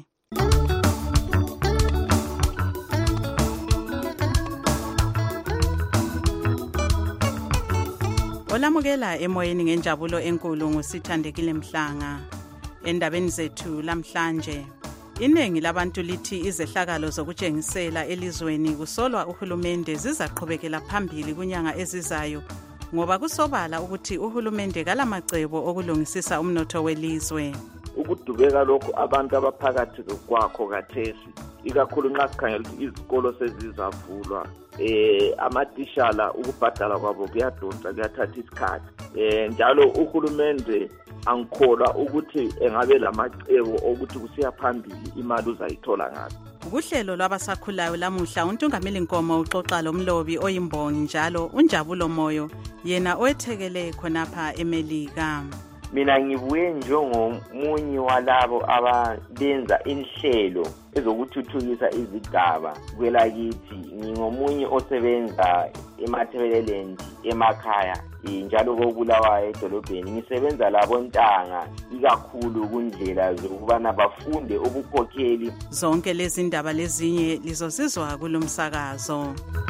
Olamukela emoyeni ngenjabulo enkulu ngusithandekile Mhlanga. Endabeni zethu lamhlanje, iningi labantu lithi izehlakalo zokutshengisela elizweni kusolwa uhulumende zizaqhubekela phambili kunyanga ezizayo ngoba kusobala ukuthi uhulumende kalamacebo okulungisisa umnotho welizwe. Ukudubeka lokho abantu abaphakathi kwakho kathesi ikakhulu nxa sikhangela ukuthi izikolo sezizavulwa eh amatishala ukubhadala kwabo kuyadonsa kuyathatha isikhathi eh njalo uhulumende angikholwa ukuthi engabe lamacebo ukuthi kusiya phambili imali uzayithola ngathi. Ukuhlelo lwabasakhulayo lamuhla uNtungameli Nkomo uxoxa lomlobi oyimbongi njalo uNjabulo Moyo yena owethekele khonapha eMelika. Mina ngibuye njengomunye walabo abenza inhlelo ezokuthuthukisa izigaba kwelakithi. Ngingomunye osebenza eMathebeleland emakhaya njalo koBulawayo edolobheni. Ngisebenza labo ntanga ikakhulu kundlela zokubana bafunde ubukhokheli. Zonke lezi ndaba lezinye lizosizwa kulomsakazo.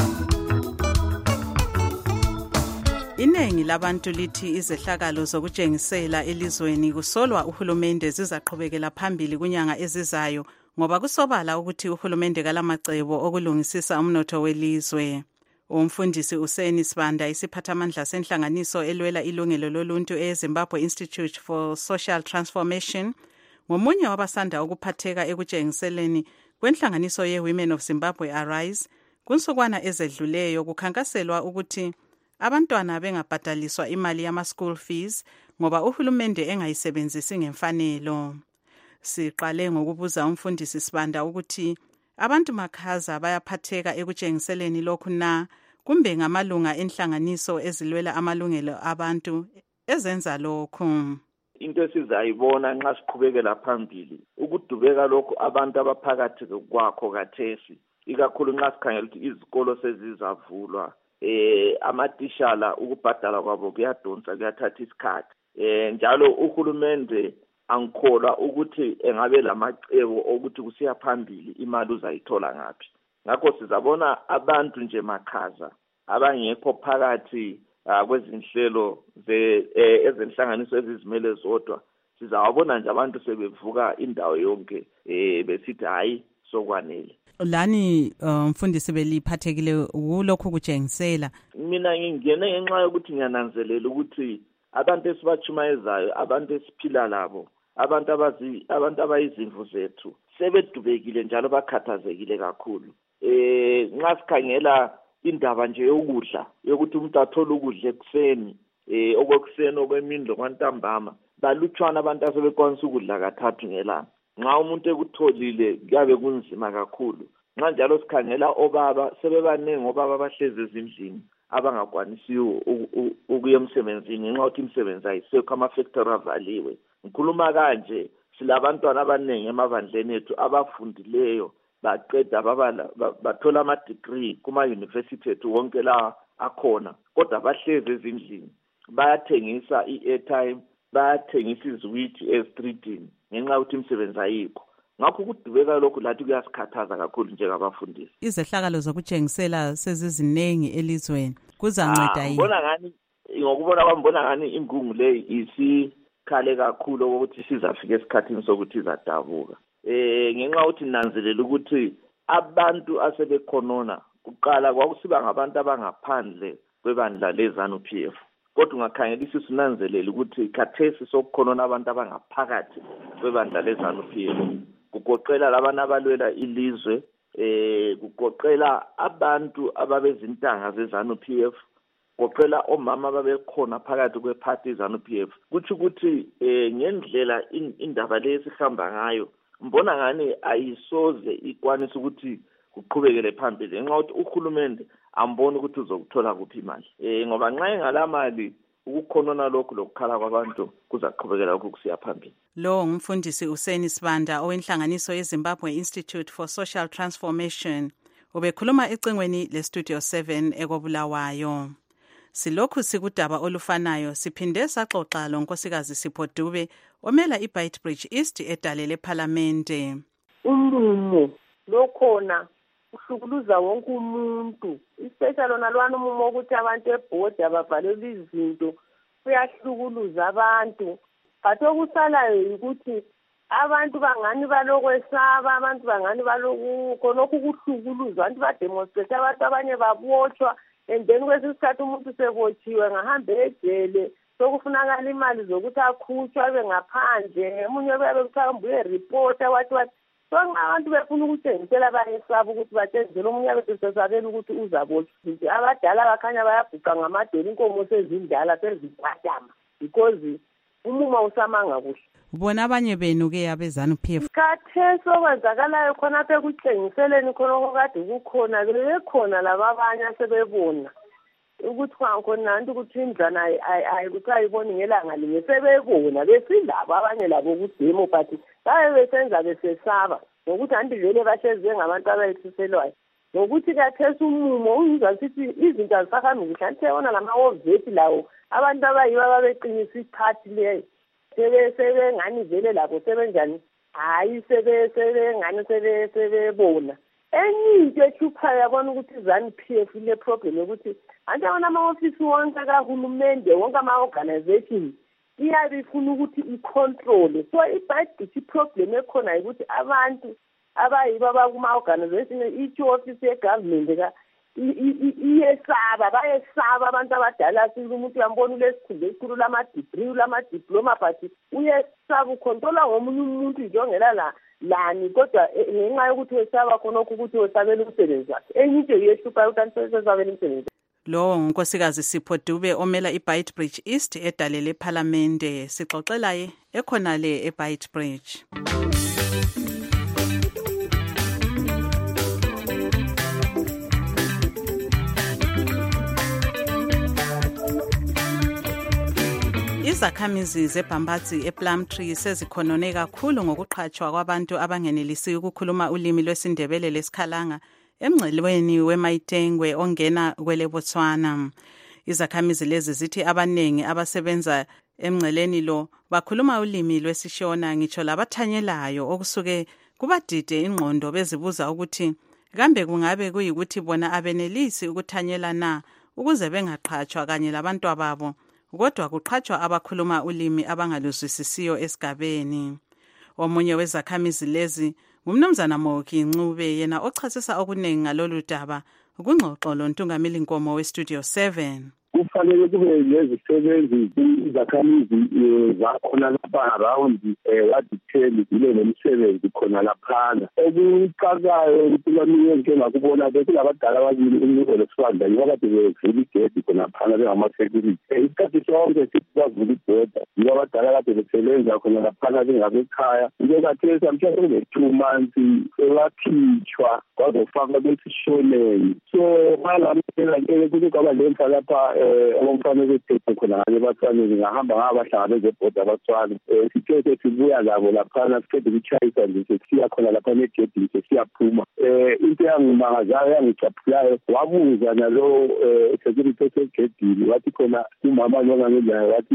Iningi labantu lithi izehlakalo zokutshengisela elizweni kusolwa uhulumende zizaqhubekela phambili kunyanga ezizayo ngoba kusobala ukuthi uhulumende kalamacebo okulungisisa umnotho welizwe. Umfundisi Useni Sibanda isiphathamandla senhlanganiso elwela ilungelo loluntu eZimbabwe Institute for Social Transformation ngomunye wabasanda ukuphatheka ekutshengiseleni kwenhlanganiso ye-Women of Zimbabwe Arise kunsukwana ezedluleyo kukhankaselwa ukuthi abantwana bengabhadaliswa imali yama school fees ngoba uhulumende engayisebenzisi ngemfanelo. Siqale ngokubuza umfundisi Sibanda ukuthi abantu makhaza bayaphatheka ekutshengiseleni lokhu na kumbe ngamalunga enhlanganiso ezilwela amalungelo abantu ezenza lokhu. Into esizayibona nxa siqhubekela phambili ukudubeka lokho abantu abaphakathi kwakho kathesi ikakhulu nxa sikhangela ukuthi izikolo sezizavulwa eh amatishala ukubhadala kwabo kuyadonsa kuyathatha isikhathi eh njalo uhulumende angikholwa ukuthi engabe lamacebo ukuthi kusiya phambili imali uzayithola ngapi. Ngakho sizabona abantu nje makhaza abangekho phakathi kwezinhlelo ze ezenhlanganiso ezizimele zodwa. Sizawabona nje abantu sebevuka indawo yonke eh besithi hayi sokwanele. Lani umfundisi beliphathekile kulokho kutshengisela. Mina ngingene ngenxa yokuthi ngiyananzelela ukuthi abantu esibachumayezayo abantu esiphila labo abantu abazi abantu abayizimvu zethu sebedubekile njalo bakhathazekile kakhulu. Eh nxa sikhangela indaba nje yokudla yokuthi umuntu athola ukudla ekuseni eh okwekuseni okwemini lokwantambama balutshwana abantu asebekwanisa ukudla kathathu ngelanga. Nxa umuntu ekutholile kuyabe kunzima kakhulu. Nxa njalo sikhangela obaba sebebanengi obaba abahlezi ezindlini abangakwanisi ukuya emsebenzini ngenxa yokuthi imisebenzi ayisekho ama-factory avaliwe. Ngikhuluma kanje silabantwana abanengi emabandleni ethu abafundileyo baqeda babala bathola ama-degree kuma-university ethu wonke la akhona kodwa bahlezi ezindlini bayathengisa i-airtime bayathengisa iziwiti ezitreetini ngenxa yokuthi imisebenzi ayikho. Ngakho ukudubeka lokhu lathi kuyasikhathaza kakhulu njengabafundisi. Izehlakalo zokutshengisela sezizinengi elizweni kuzanceda yini? Ngibona ngani ngokubona kwami ngibona ngani ingungu le isikhale kakhulu ukuthi sizafika esikhathini sokuthi izadabuka. Eh ngenxa yokuthi nanzelela ukuthi abantu asebekhonona kuqala kwakusiba ngabantu abangaphandle kwebandla leZANU P F. Kodwa ungakhangela isisu nanzelela ukuthi khathesi sokukhonona abantu abangaphakathi kwebandla leZANU P F. Kugoqela labana abalwela ilizwe eh kugoqela abantu ababezintanga zeZANU P F, kugoqela omama ababekhona phakathi kweparty zeZANU P F. Kuthi ukuthi eh ngendlela indaba lesihamba ngayo mbona ngani ayisoze ikwanisa ukuthi kuqhubekele phambili ngenxa yokuthi uhulumende ambona ukuthi uzokuthola kuphi imali eh ngoba nxa engalamali ukukhonona lokhu lokukhala kwabantu kuzaqhubekela lokhu kusiya phambili. Lo ngumfundisi Useni Sibanda owenhlanganiso yeZimbabwe Institute for Social Transformation. ubekhuluma ecingweni lestudio seven ekobulawayo. Silokhu sikudaba olufanayo siphinde saxoxa lo nkosikazi Sipho Dube omela iBeitbridge East edale leParlamente. Umumo lokhona uhlukuluza wonke umuntu, especially lona lwana umumo wokuthi abantu ebhodi abavalele izinto kuyahlukuluza abantu. But okusalayo ukuthi abantu bangani balokwesaba, abantu bangani baloku khonokho kuhlukuluza, abantu bademonstrate, abantu abanye babotshwa, and then kwesikhathi umuntu sebotshiwe ngahamba ejele sokufunakala imali zokuthi akhutshwe abe ngaphandle, umunye babe kuthamba uyereporta wathi wathi so abantu befuna ukutshengisela bayesaba ukuthi batshenzele omunye besesabela ukuthi uzabotshwa. Abadala bakhanya bayabhuqa ngamadolo, inkomo sezindala seziphatama because umuma usamanga kuhle. Bona abanye benu ke abezanu P F Khathe sokwenzakalayo khona apha ekutshengiseleni khona kade kukhona ke khona laba abanye sebebona ukuthi kwakhona nanti ukuthi indlana ayikuthi ayiboni ngelanga linye sebebona besilabo abanye labo ukudemo but baye besenza besesaba ngokuthi anti vele bahleze ngabantu abayithiselwayo ngokuthi kathesa umumo uyizwa sithi izinto azisakhambi kuhle anti yona lama oveti lawo abantu abayiwa babeqinisa isikhathi leyo sebe sebe ngani vele labo sebenjani hayi sebe sebe ngani sebe sebebona. Enye into ehluphayo yabona ukuthi ZANU P F ile problem ukuthi anje wona ama-ofisi wonke kahulumende wonke ama-organization iyabe ifuna ukuthi i-control. So ibhayibhisi problem ekhona ukuthi abantu abayiba bakuma-organization each office ye-government ka iyesaba bayesaba abantu abadala sile umuntu uyambona ulesikhulu esikhulu lama-degree lama-diploma but uyesaba ukhontrola ngomunye umuntu njengela la lani kodwa ngenxa yokuthi wesaba khonokho ukuthi wesabela umsebenzi wakhe. Enye into yehluphayo ukuthi antisesabela umsebenzi. Lo nkosikazi Sipho Dube omela iBeitbridge East edale leParlamente. Sixoxelaye ekhona le eBeitbridge. Izakhamizi zeBhambatsi ePlumtree sezikhonone kakhulu ngokuqhatshwa kwabantu abangenelisi ukukhuluma ulimi lwesiNdebele lesikhalanga emngcelweni weMaitengwe ongena kwele Botswana. Izakhamizi lezi zithi abanengi abasebenza emngceleni lo bakhuluma ulimi lwesishona ngitsho labathanyelayo okusuke kubadide ingqondo bezibuza ukuthi kambe kungabe kuyikuthi bona abenelisi ukuthanyela na ukuze bengaqhatshwa kanye labantu ababo kodwa kuqhatshwa abakhuluma ulimi abangaluzwisisiyo esigabeni. Omunye wezakhamizi lezi ngumnumzana Moki Ncube yena ochasisa okunengi ngalolu daba kungxoxo lontungameli Nkomo westudio seven. Kufanele kube lezisebenzi izakhamizi zakhona lapha around waditheli zile nemsebenzi khona laphana okuqakayo ukuthi bamiyeke ngakubona bese labadala ababili umnike lesifanda yiba kade bevula igedi khona phana bengama-security isikhathi sonke sithi bavula igedi yiba abadala kade besebenza khona laphana bengabekhaya into kathesa mhlawumbe kube-two months sebakhitshwa kwazofakwa besishoneni so malamela ke kuthi kwaba lenhla lapha abamfana bethethe khona ngale bathwaneni ngahamba ngabahlangane zebhoda abathwane sithethe sibuya labo laphana sithethe kuchayisa nje sesiya khona lapha negedi sesiyaphuma into yangimangazayo yangicaphulayo wabuza nalo security osegedini wathi khona umama lona ngendayo wathi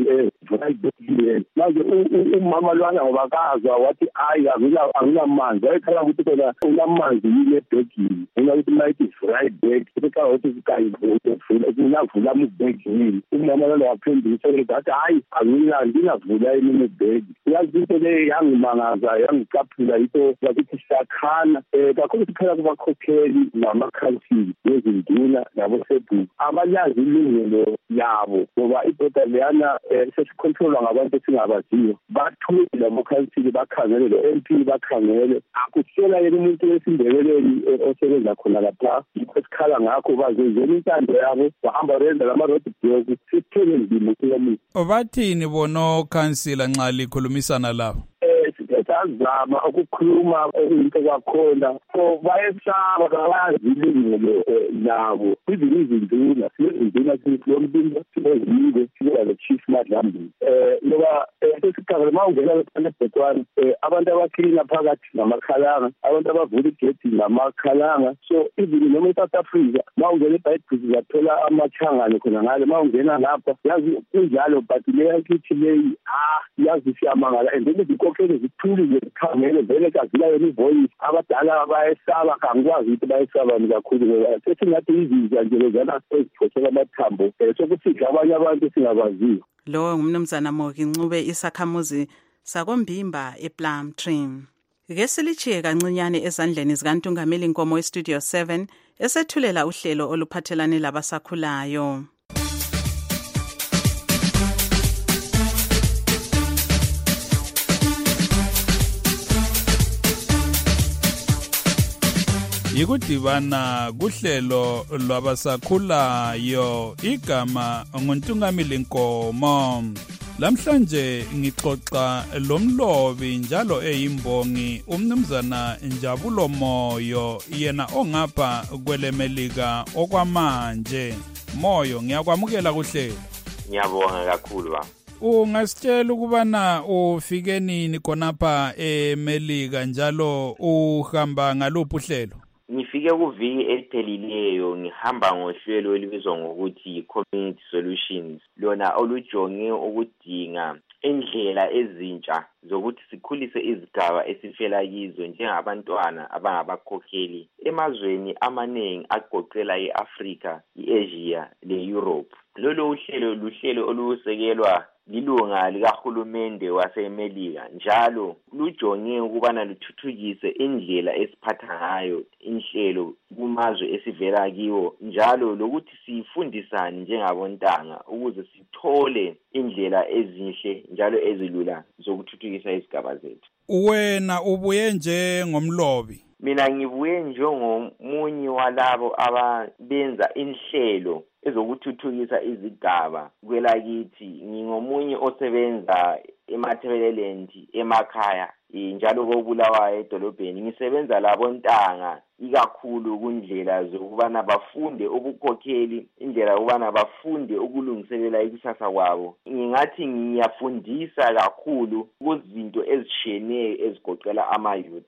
eh manje umama lwana ngoba kazwa wathi ayi anginamanzi ayikhala ukuthi khona unamanzi yile ebhegini ukuthi night is Friday kuthi ukuthi sikayivula kunavula mubhegini umama lona waphendula ukuthi hayi angina nginavula yini ibhegi yazi into le yangimangaza yangicaphula yito ukuthi siyakhana kakhulu siphela kubakhokheli namakhansili nezinduna nabo sebhuku abayazi ilungelo yabo ngoba ibhoda leyana sesikhontrolwa ngabantu esingabaziyo bathumile labo khansili bakhangele lo M P bakhangele akuhlela yena umuntu wesindebeleni osebenza khona lapha isikhala ngakho bazenzela intando yabo bahamba benza lama-road block sithele ndimo kuyamisa. Bathini bono khansila nxa likhulumisana lapho? Eh sithetha bayazama ukukhuluma okuyinto kwakhona so bayesaba kabazi ilungelo labo izini izinduna sizinduna silombimba sineziwe siba le chief madlambi eh ngoba sesikhabe mawungena eBhotwana abantu abakhina phakathi namakhalanga abantu abavula igate namakhalanga so izini noma eSouth Africa mawungena eBhayibheli uzathola amachangane khona ngale mawungena lapha yazi kunjalo but leyo kithi leyi ah yazi siyamangala and then izikhokheli zithuli zekhangele vele kazila yona ivoice abadala bayesaba kangikwazi ukuthi bayesaba kakhulu ngoba sesingathi izinja nje lezana eziphothela amathambo sokuthi abanye abantu singabaziyo. Lo ngumnumzana Moki Ncube isakhamuzi sakombimba ePlum Tree. Ke silichiye kancinyane ezandleni zikaNtungameli Nkomo eStudio seven esethulela uhlelo oluphathelane labasakhulayo. Yikudibana kuhlelo lwabasakhulayo igama nguNtungameli Nkomo. Lamhlanje ngixoxa lomlobi njalo eyimbongi umnumzana Njabulo Moyo yena ongapha kwelemelika okwamanje. Moyo ngiyakwamukela kuhlelo. Ngiyabonga kakhulu ba. Ungasitshela ukubana ufike nini khonapha eMelika njalo uhamba ngaluphi uhlelo? Ngifike kuviki elipheleleyo ngihamba ngohlelo elibizwa ngokuthi Community Solutions lona olujonge ukudinga indlela ezintsha zokuthi sikhulise izigaba esifela kizo njengabantwana abangabakhokheli emazweni amaningi agoqela eAfrica, iAsia leEurope. Lolo uhlelo luhlelo olusekelwa lilunga likahulumende waseMelika njalo lujonge ukubana luthuthukise indlela esiphatha ngayo inhlelo kumazwe esivela kiwo njalo lokuthi sifundisane njengabontanga ukuze sithole indlela ezinhle njalo ezilula zokuthuthukisa izigaba zethu. Wena ubuye nje ngomlobi? Mina ngibuye njengomunye walabo ababenza inhlelo ezokuthuthukisa izigaba kwelakithi. Ngingomunye osebenza eMatabeleland emakhaya njalo koBulawayo edolobheni. Ngisebenza labontanga ikakhulu kundlela zokubana bafunde ubukhokheli, indlela ukubana bafunde ukulungiselela ikusasa kwabo. Ngingathi ngiyafundisa kakhulu kuzinto ezishiyeneyo ezigoqela ama-youth.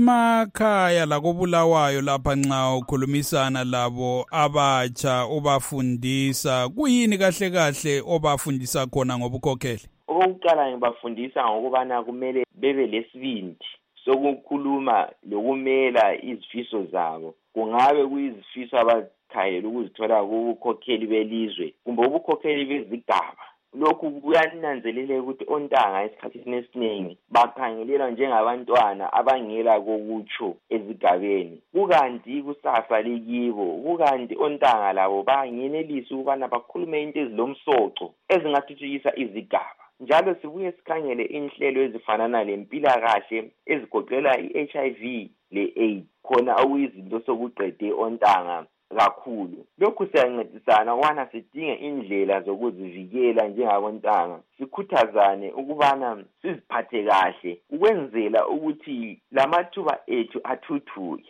Emakhaya la koBulawayo lapha nxa ukhulumisana labo abatsha ubafundisa kuyini kahle kahle obafundisa khona ngobukhokheli? Okokuqala ngibafundisa ngokubana kumele bebe lesibindi sokukhuluma lokumela izifiso zabo. Kungabe kuyizifiso abakhayela ukuzithola kubukhokheli belizwe kumbe ubukhokheli bezigaba. Lokhu kuyananzeleleka ukuthi ontanga esikhathini esiningi bakhangelela njengabantwana abangela kokutsho ezigabeni. Kukanti kusasa likibo, kukanti ontanga labo bangenelisa ukubana bakhulume into ezilomsoco ezingathuthukisa izigaba. Njalo sibuye sikhangele inhlelo ezifanana lempilakahle ezigoqela i-H I V le-AIDS khona okuyizinto sokuqede ontanga kakhulu. Lokhu siyancedisana ukubana sidinge indlela zokuzivikela njengabontanga, sikhuthazane ukubana siziphathe kahle ukwenzela ukuthi lamathuba ethu athuthuke.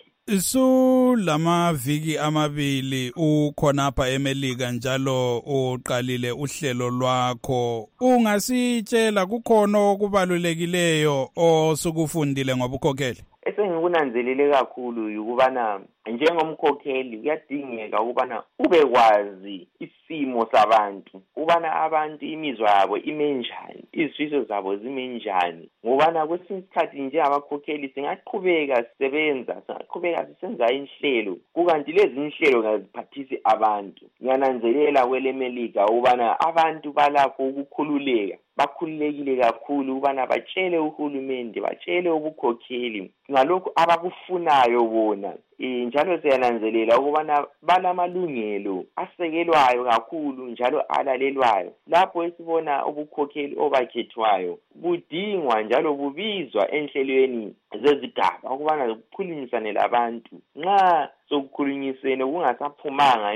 Isu lamaviki amabili ukhonapha eMelika njalo uqalile uhlelo lwakho. Ungasitshela kukhona okubalulekileyo osukufundile ngobukhokheli? Esengikunanzelele kakhulu ukubana njengomkhokheli kuyadingeka ukubana ube kwazi isimo sabantu, ukubana abantu imizwa yabo imenjani, izifiso zabo zimenjani. Ngobana kwesinye isikhathi njengabakhokheli singaqhubeka sisebenza, singaqhubeka sisenza inhlelo, kukanti lezi inhlelo ngaziphathisi abantu. Ngiyananzelela kweleMelika ukubana abantu balakho ukukhululeka, bakhululekile kakhulu ukubana batshele uhulumende, batshele ubukhokheli ngalokhu abakufunayo bona. E, njalo siyananzelela ukubana balamalungelo asekelwayo kakhulu njalo alalelwayo. Lapho esibona ubukhokheli obakhethwayo budingwa njalo bubizwa enhlelweni zezigaba ukubana kukhulunyisane labantu. Nxa sokukhulunyisene kungasaphumanga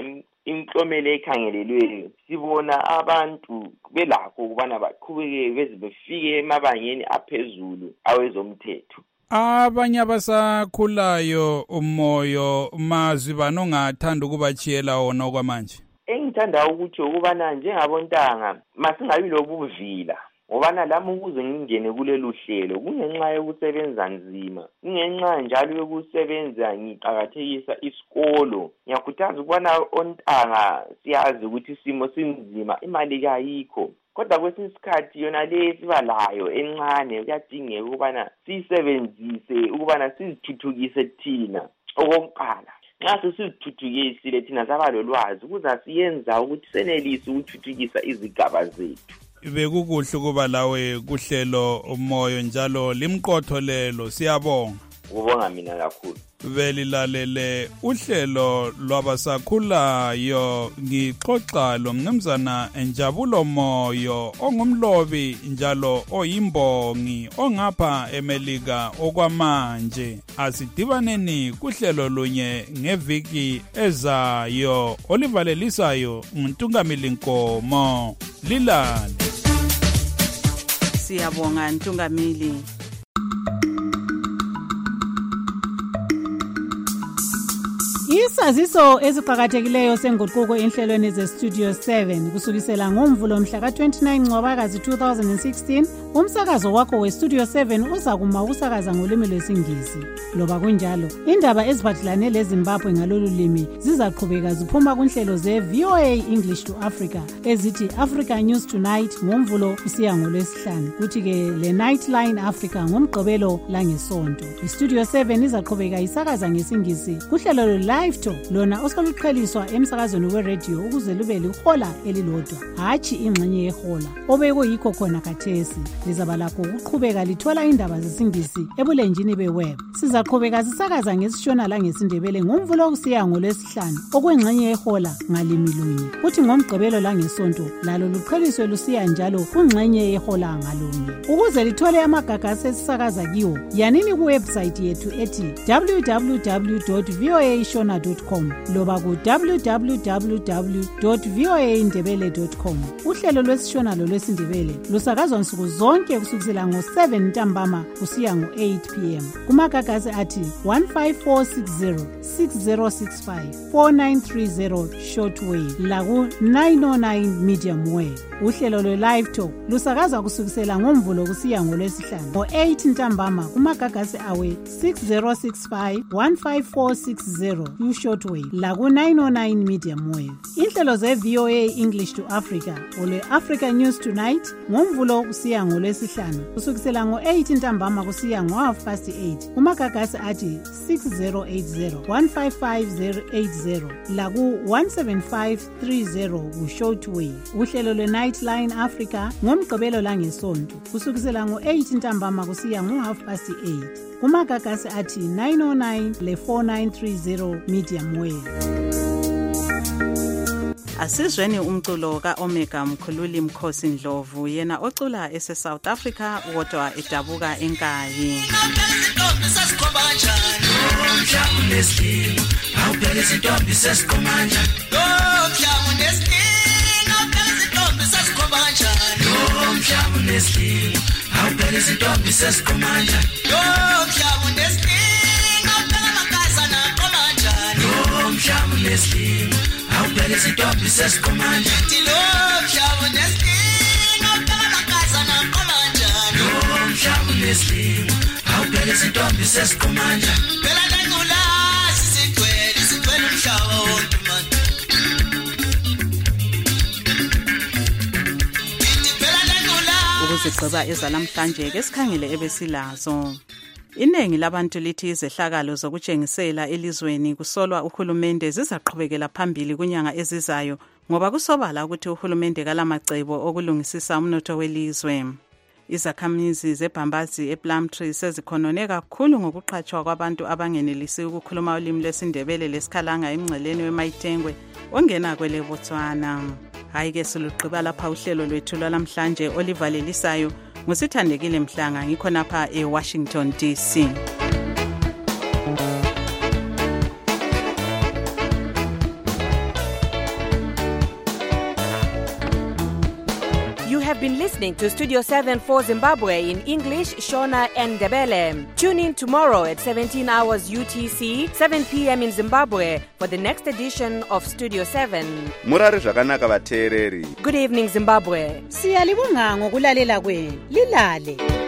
imiklomelo ekhangelelweyo sibona abantu belakho ukubana baqhubeke beze befike emabangeni aphezulu awezomthetho. Abanye abasakhulayo umoyo mazwi banongathanda ukubachiyela wona okwamanje. Engithanda ukuthi ukubana njengabontanga masingabi lobuvila ngobana lami ukuze ngingene kulelu hlelo kungenxa yokusebenza nzima, kungenxa njalo yokusebenza ngiqakathekisa isikolo. Ngiyakhuthaza ukubana ontanga siyazi ukuthi isimo sinzima, imali kayikho, kodwa kwesinye isikhathi yona le siba layo encane kuyadingeka ukubana siyisebenzise ukubana sizithuthukise thina. Okokuqala, nxa sesizithuthukisile thina saba lolwazi kuzasiyenza ukuthi senelise ukuthuthukisa izigaba zethu. Bekukuhle kuba lawe kuhlelo umoyo njalo limqotho lelo, siyabonga. Ubonga mina kakhulu. Belilalele uhlelo lwabasakhulayo ngixoxa lo mnumzana Njabulo Moyo ongumlobi njalo oyimbongi ongapha eMelika okwamanje. Asidibaneni kuhlelo lunye ngeviki ezayo olivalelisayo uNtungamili Nkomo. Lilale. Siyabonga Ntungamili. Isaziso eziqhakathekileyo senguquko enhlelweni ze-Studio seven kusukisela ngomvulo mhla ka-twenty-nine Ncwabakazi two thousand sixteen. Umsakazo wakho we-Studio seven uza kuma ukusakaza ngolimi lwesiNgisi. Loba kunjalo, indaba eziphathelane leZimbabwe ngalolu limi zizaqhubeka ziphuma kunhlelo ze-V O A English to Africa ezithi Africa News Tonight ngomvulo kusiya ngolwesihlanu, kuthi-ke le Nightline Africa ngomgqibelo langesonto. I-Studio seven izaqhubeka isakaza ngesingisi kuhlelo Live Talk lona osoluqheliswa emsakazweni we-radio ukuze lube lihola elilodwa, hatshi ingxenye yehola obekuyikho khona khathesi. Lizaba lakho ukuqhubeka lithola indaba zesingisi ebulenjini be-web. Sizaqhubeka sisakaza ngesishona langesindebele ngomvulo kusiya ngolwesihlanu okwengxenye yehola ngalimi lunye, kuthi ngomgqibelo langesonto lalo luqheliswe lusiya njalo kungxenye yehola ngalunye. Ukuze lithole amagagasi esisakaza kiwo, yanini kuwebsite yethu ethi w w w dot v o a shona dot com loba ku w w w dot v o a ndebele dot com. Uhlelo lwesishona lo lwesindebele lusakazwa nsuku zonke kusukela ngo-seven ntambama kusiya ngo-eight p m kumagagasi athi one five four six zero six zero six five four nine three zero shortwave laku nine oh nine medium wave. Uhlelo lwe-Live Talk lusakazwa kusukisela ngomvulo kusiya ngolwesihlanu ngo-eight ntambama kumagagasi awe six zero six five one five four six zero u-shortwave laku nine oh nine medium wave. Inhlelo ze-V O A English to Africa olwe-Africa News Tonight ngomvulo kusiya ngolwesihlanu kusukisela ngo-eight ntambama kusiya ngo-half past eight kumagagasi athi six zero eight zero one five five zero eight zero laku one seven five three zero ku-shortwave. Uhlelo lwe-Nightline Africa ngomgqibelo langesonto kusukisela ngo-eight ntambama kusiya ngo-half past eight kumagagasi athi nine oh nine le four nine three zero medium wave. Asizweni umculo ka-Omega Mkhululi Mkhosi Ndlovu, yena ocula ese-South Africa kodwa edabuka eNkayi. Ukuzigqiba ezalamhlanje ke sikhangele ebesilazo. Iningi labantu lithi izehlakalo zokutshengisela elizweni kusolwa uhulumende zizaqhubekela phambili kunyanga ezizayo ngoba kusobala ukuthi uhulumende kalamacebo okulungisisa umnotho welizwe. Izakhamizi zebhambazi ePlumtree sezikhonone kakhulu ngokuqhatshwa kwabantu abangenelisi ukukhuluma ulimi lwesindebele lesikhalanga emngceleni weMaitengwe ongena kwele Botswana. Hayi ke siluqhiba lapha uhlelo lwethu lwalamhlanje olivalelisayo ngusithandekile Mhlanga ngikho napha eWashington D C. been listening to Studio seven for Zimbabwe in English, Shona and Ndebele. Tune in tomorrow at seventeen hours U T C, seven p.m. in Zimbabwe for the next edition of Studio seven. Murari zvakanaka vateereri. Good evening, Zimbabwe. Siyalibonga ngokulalela kwenu. Lilale.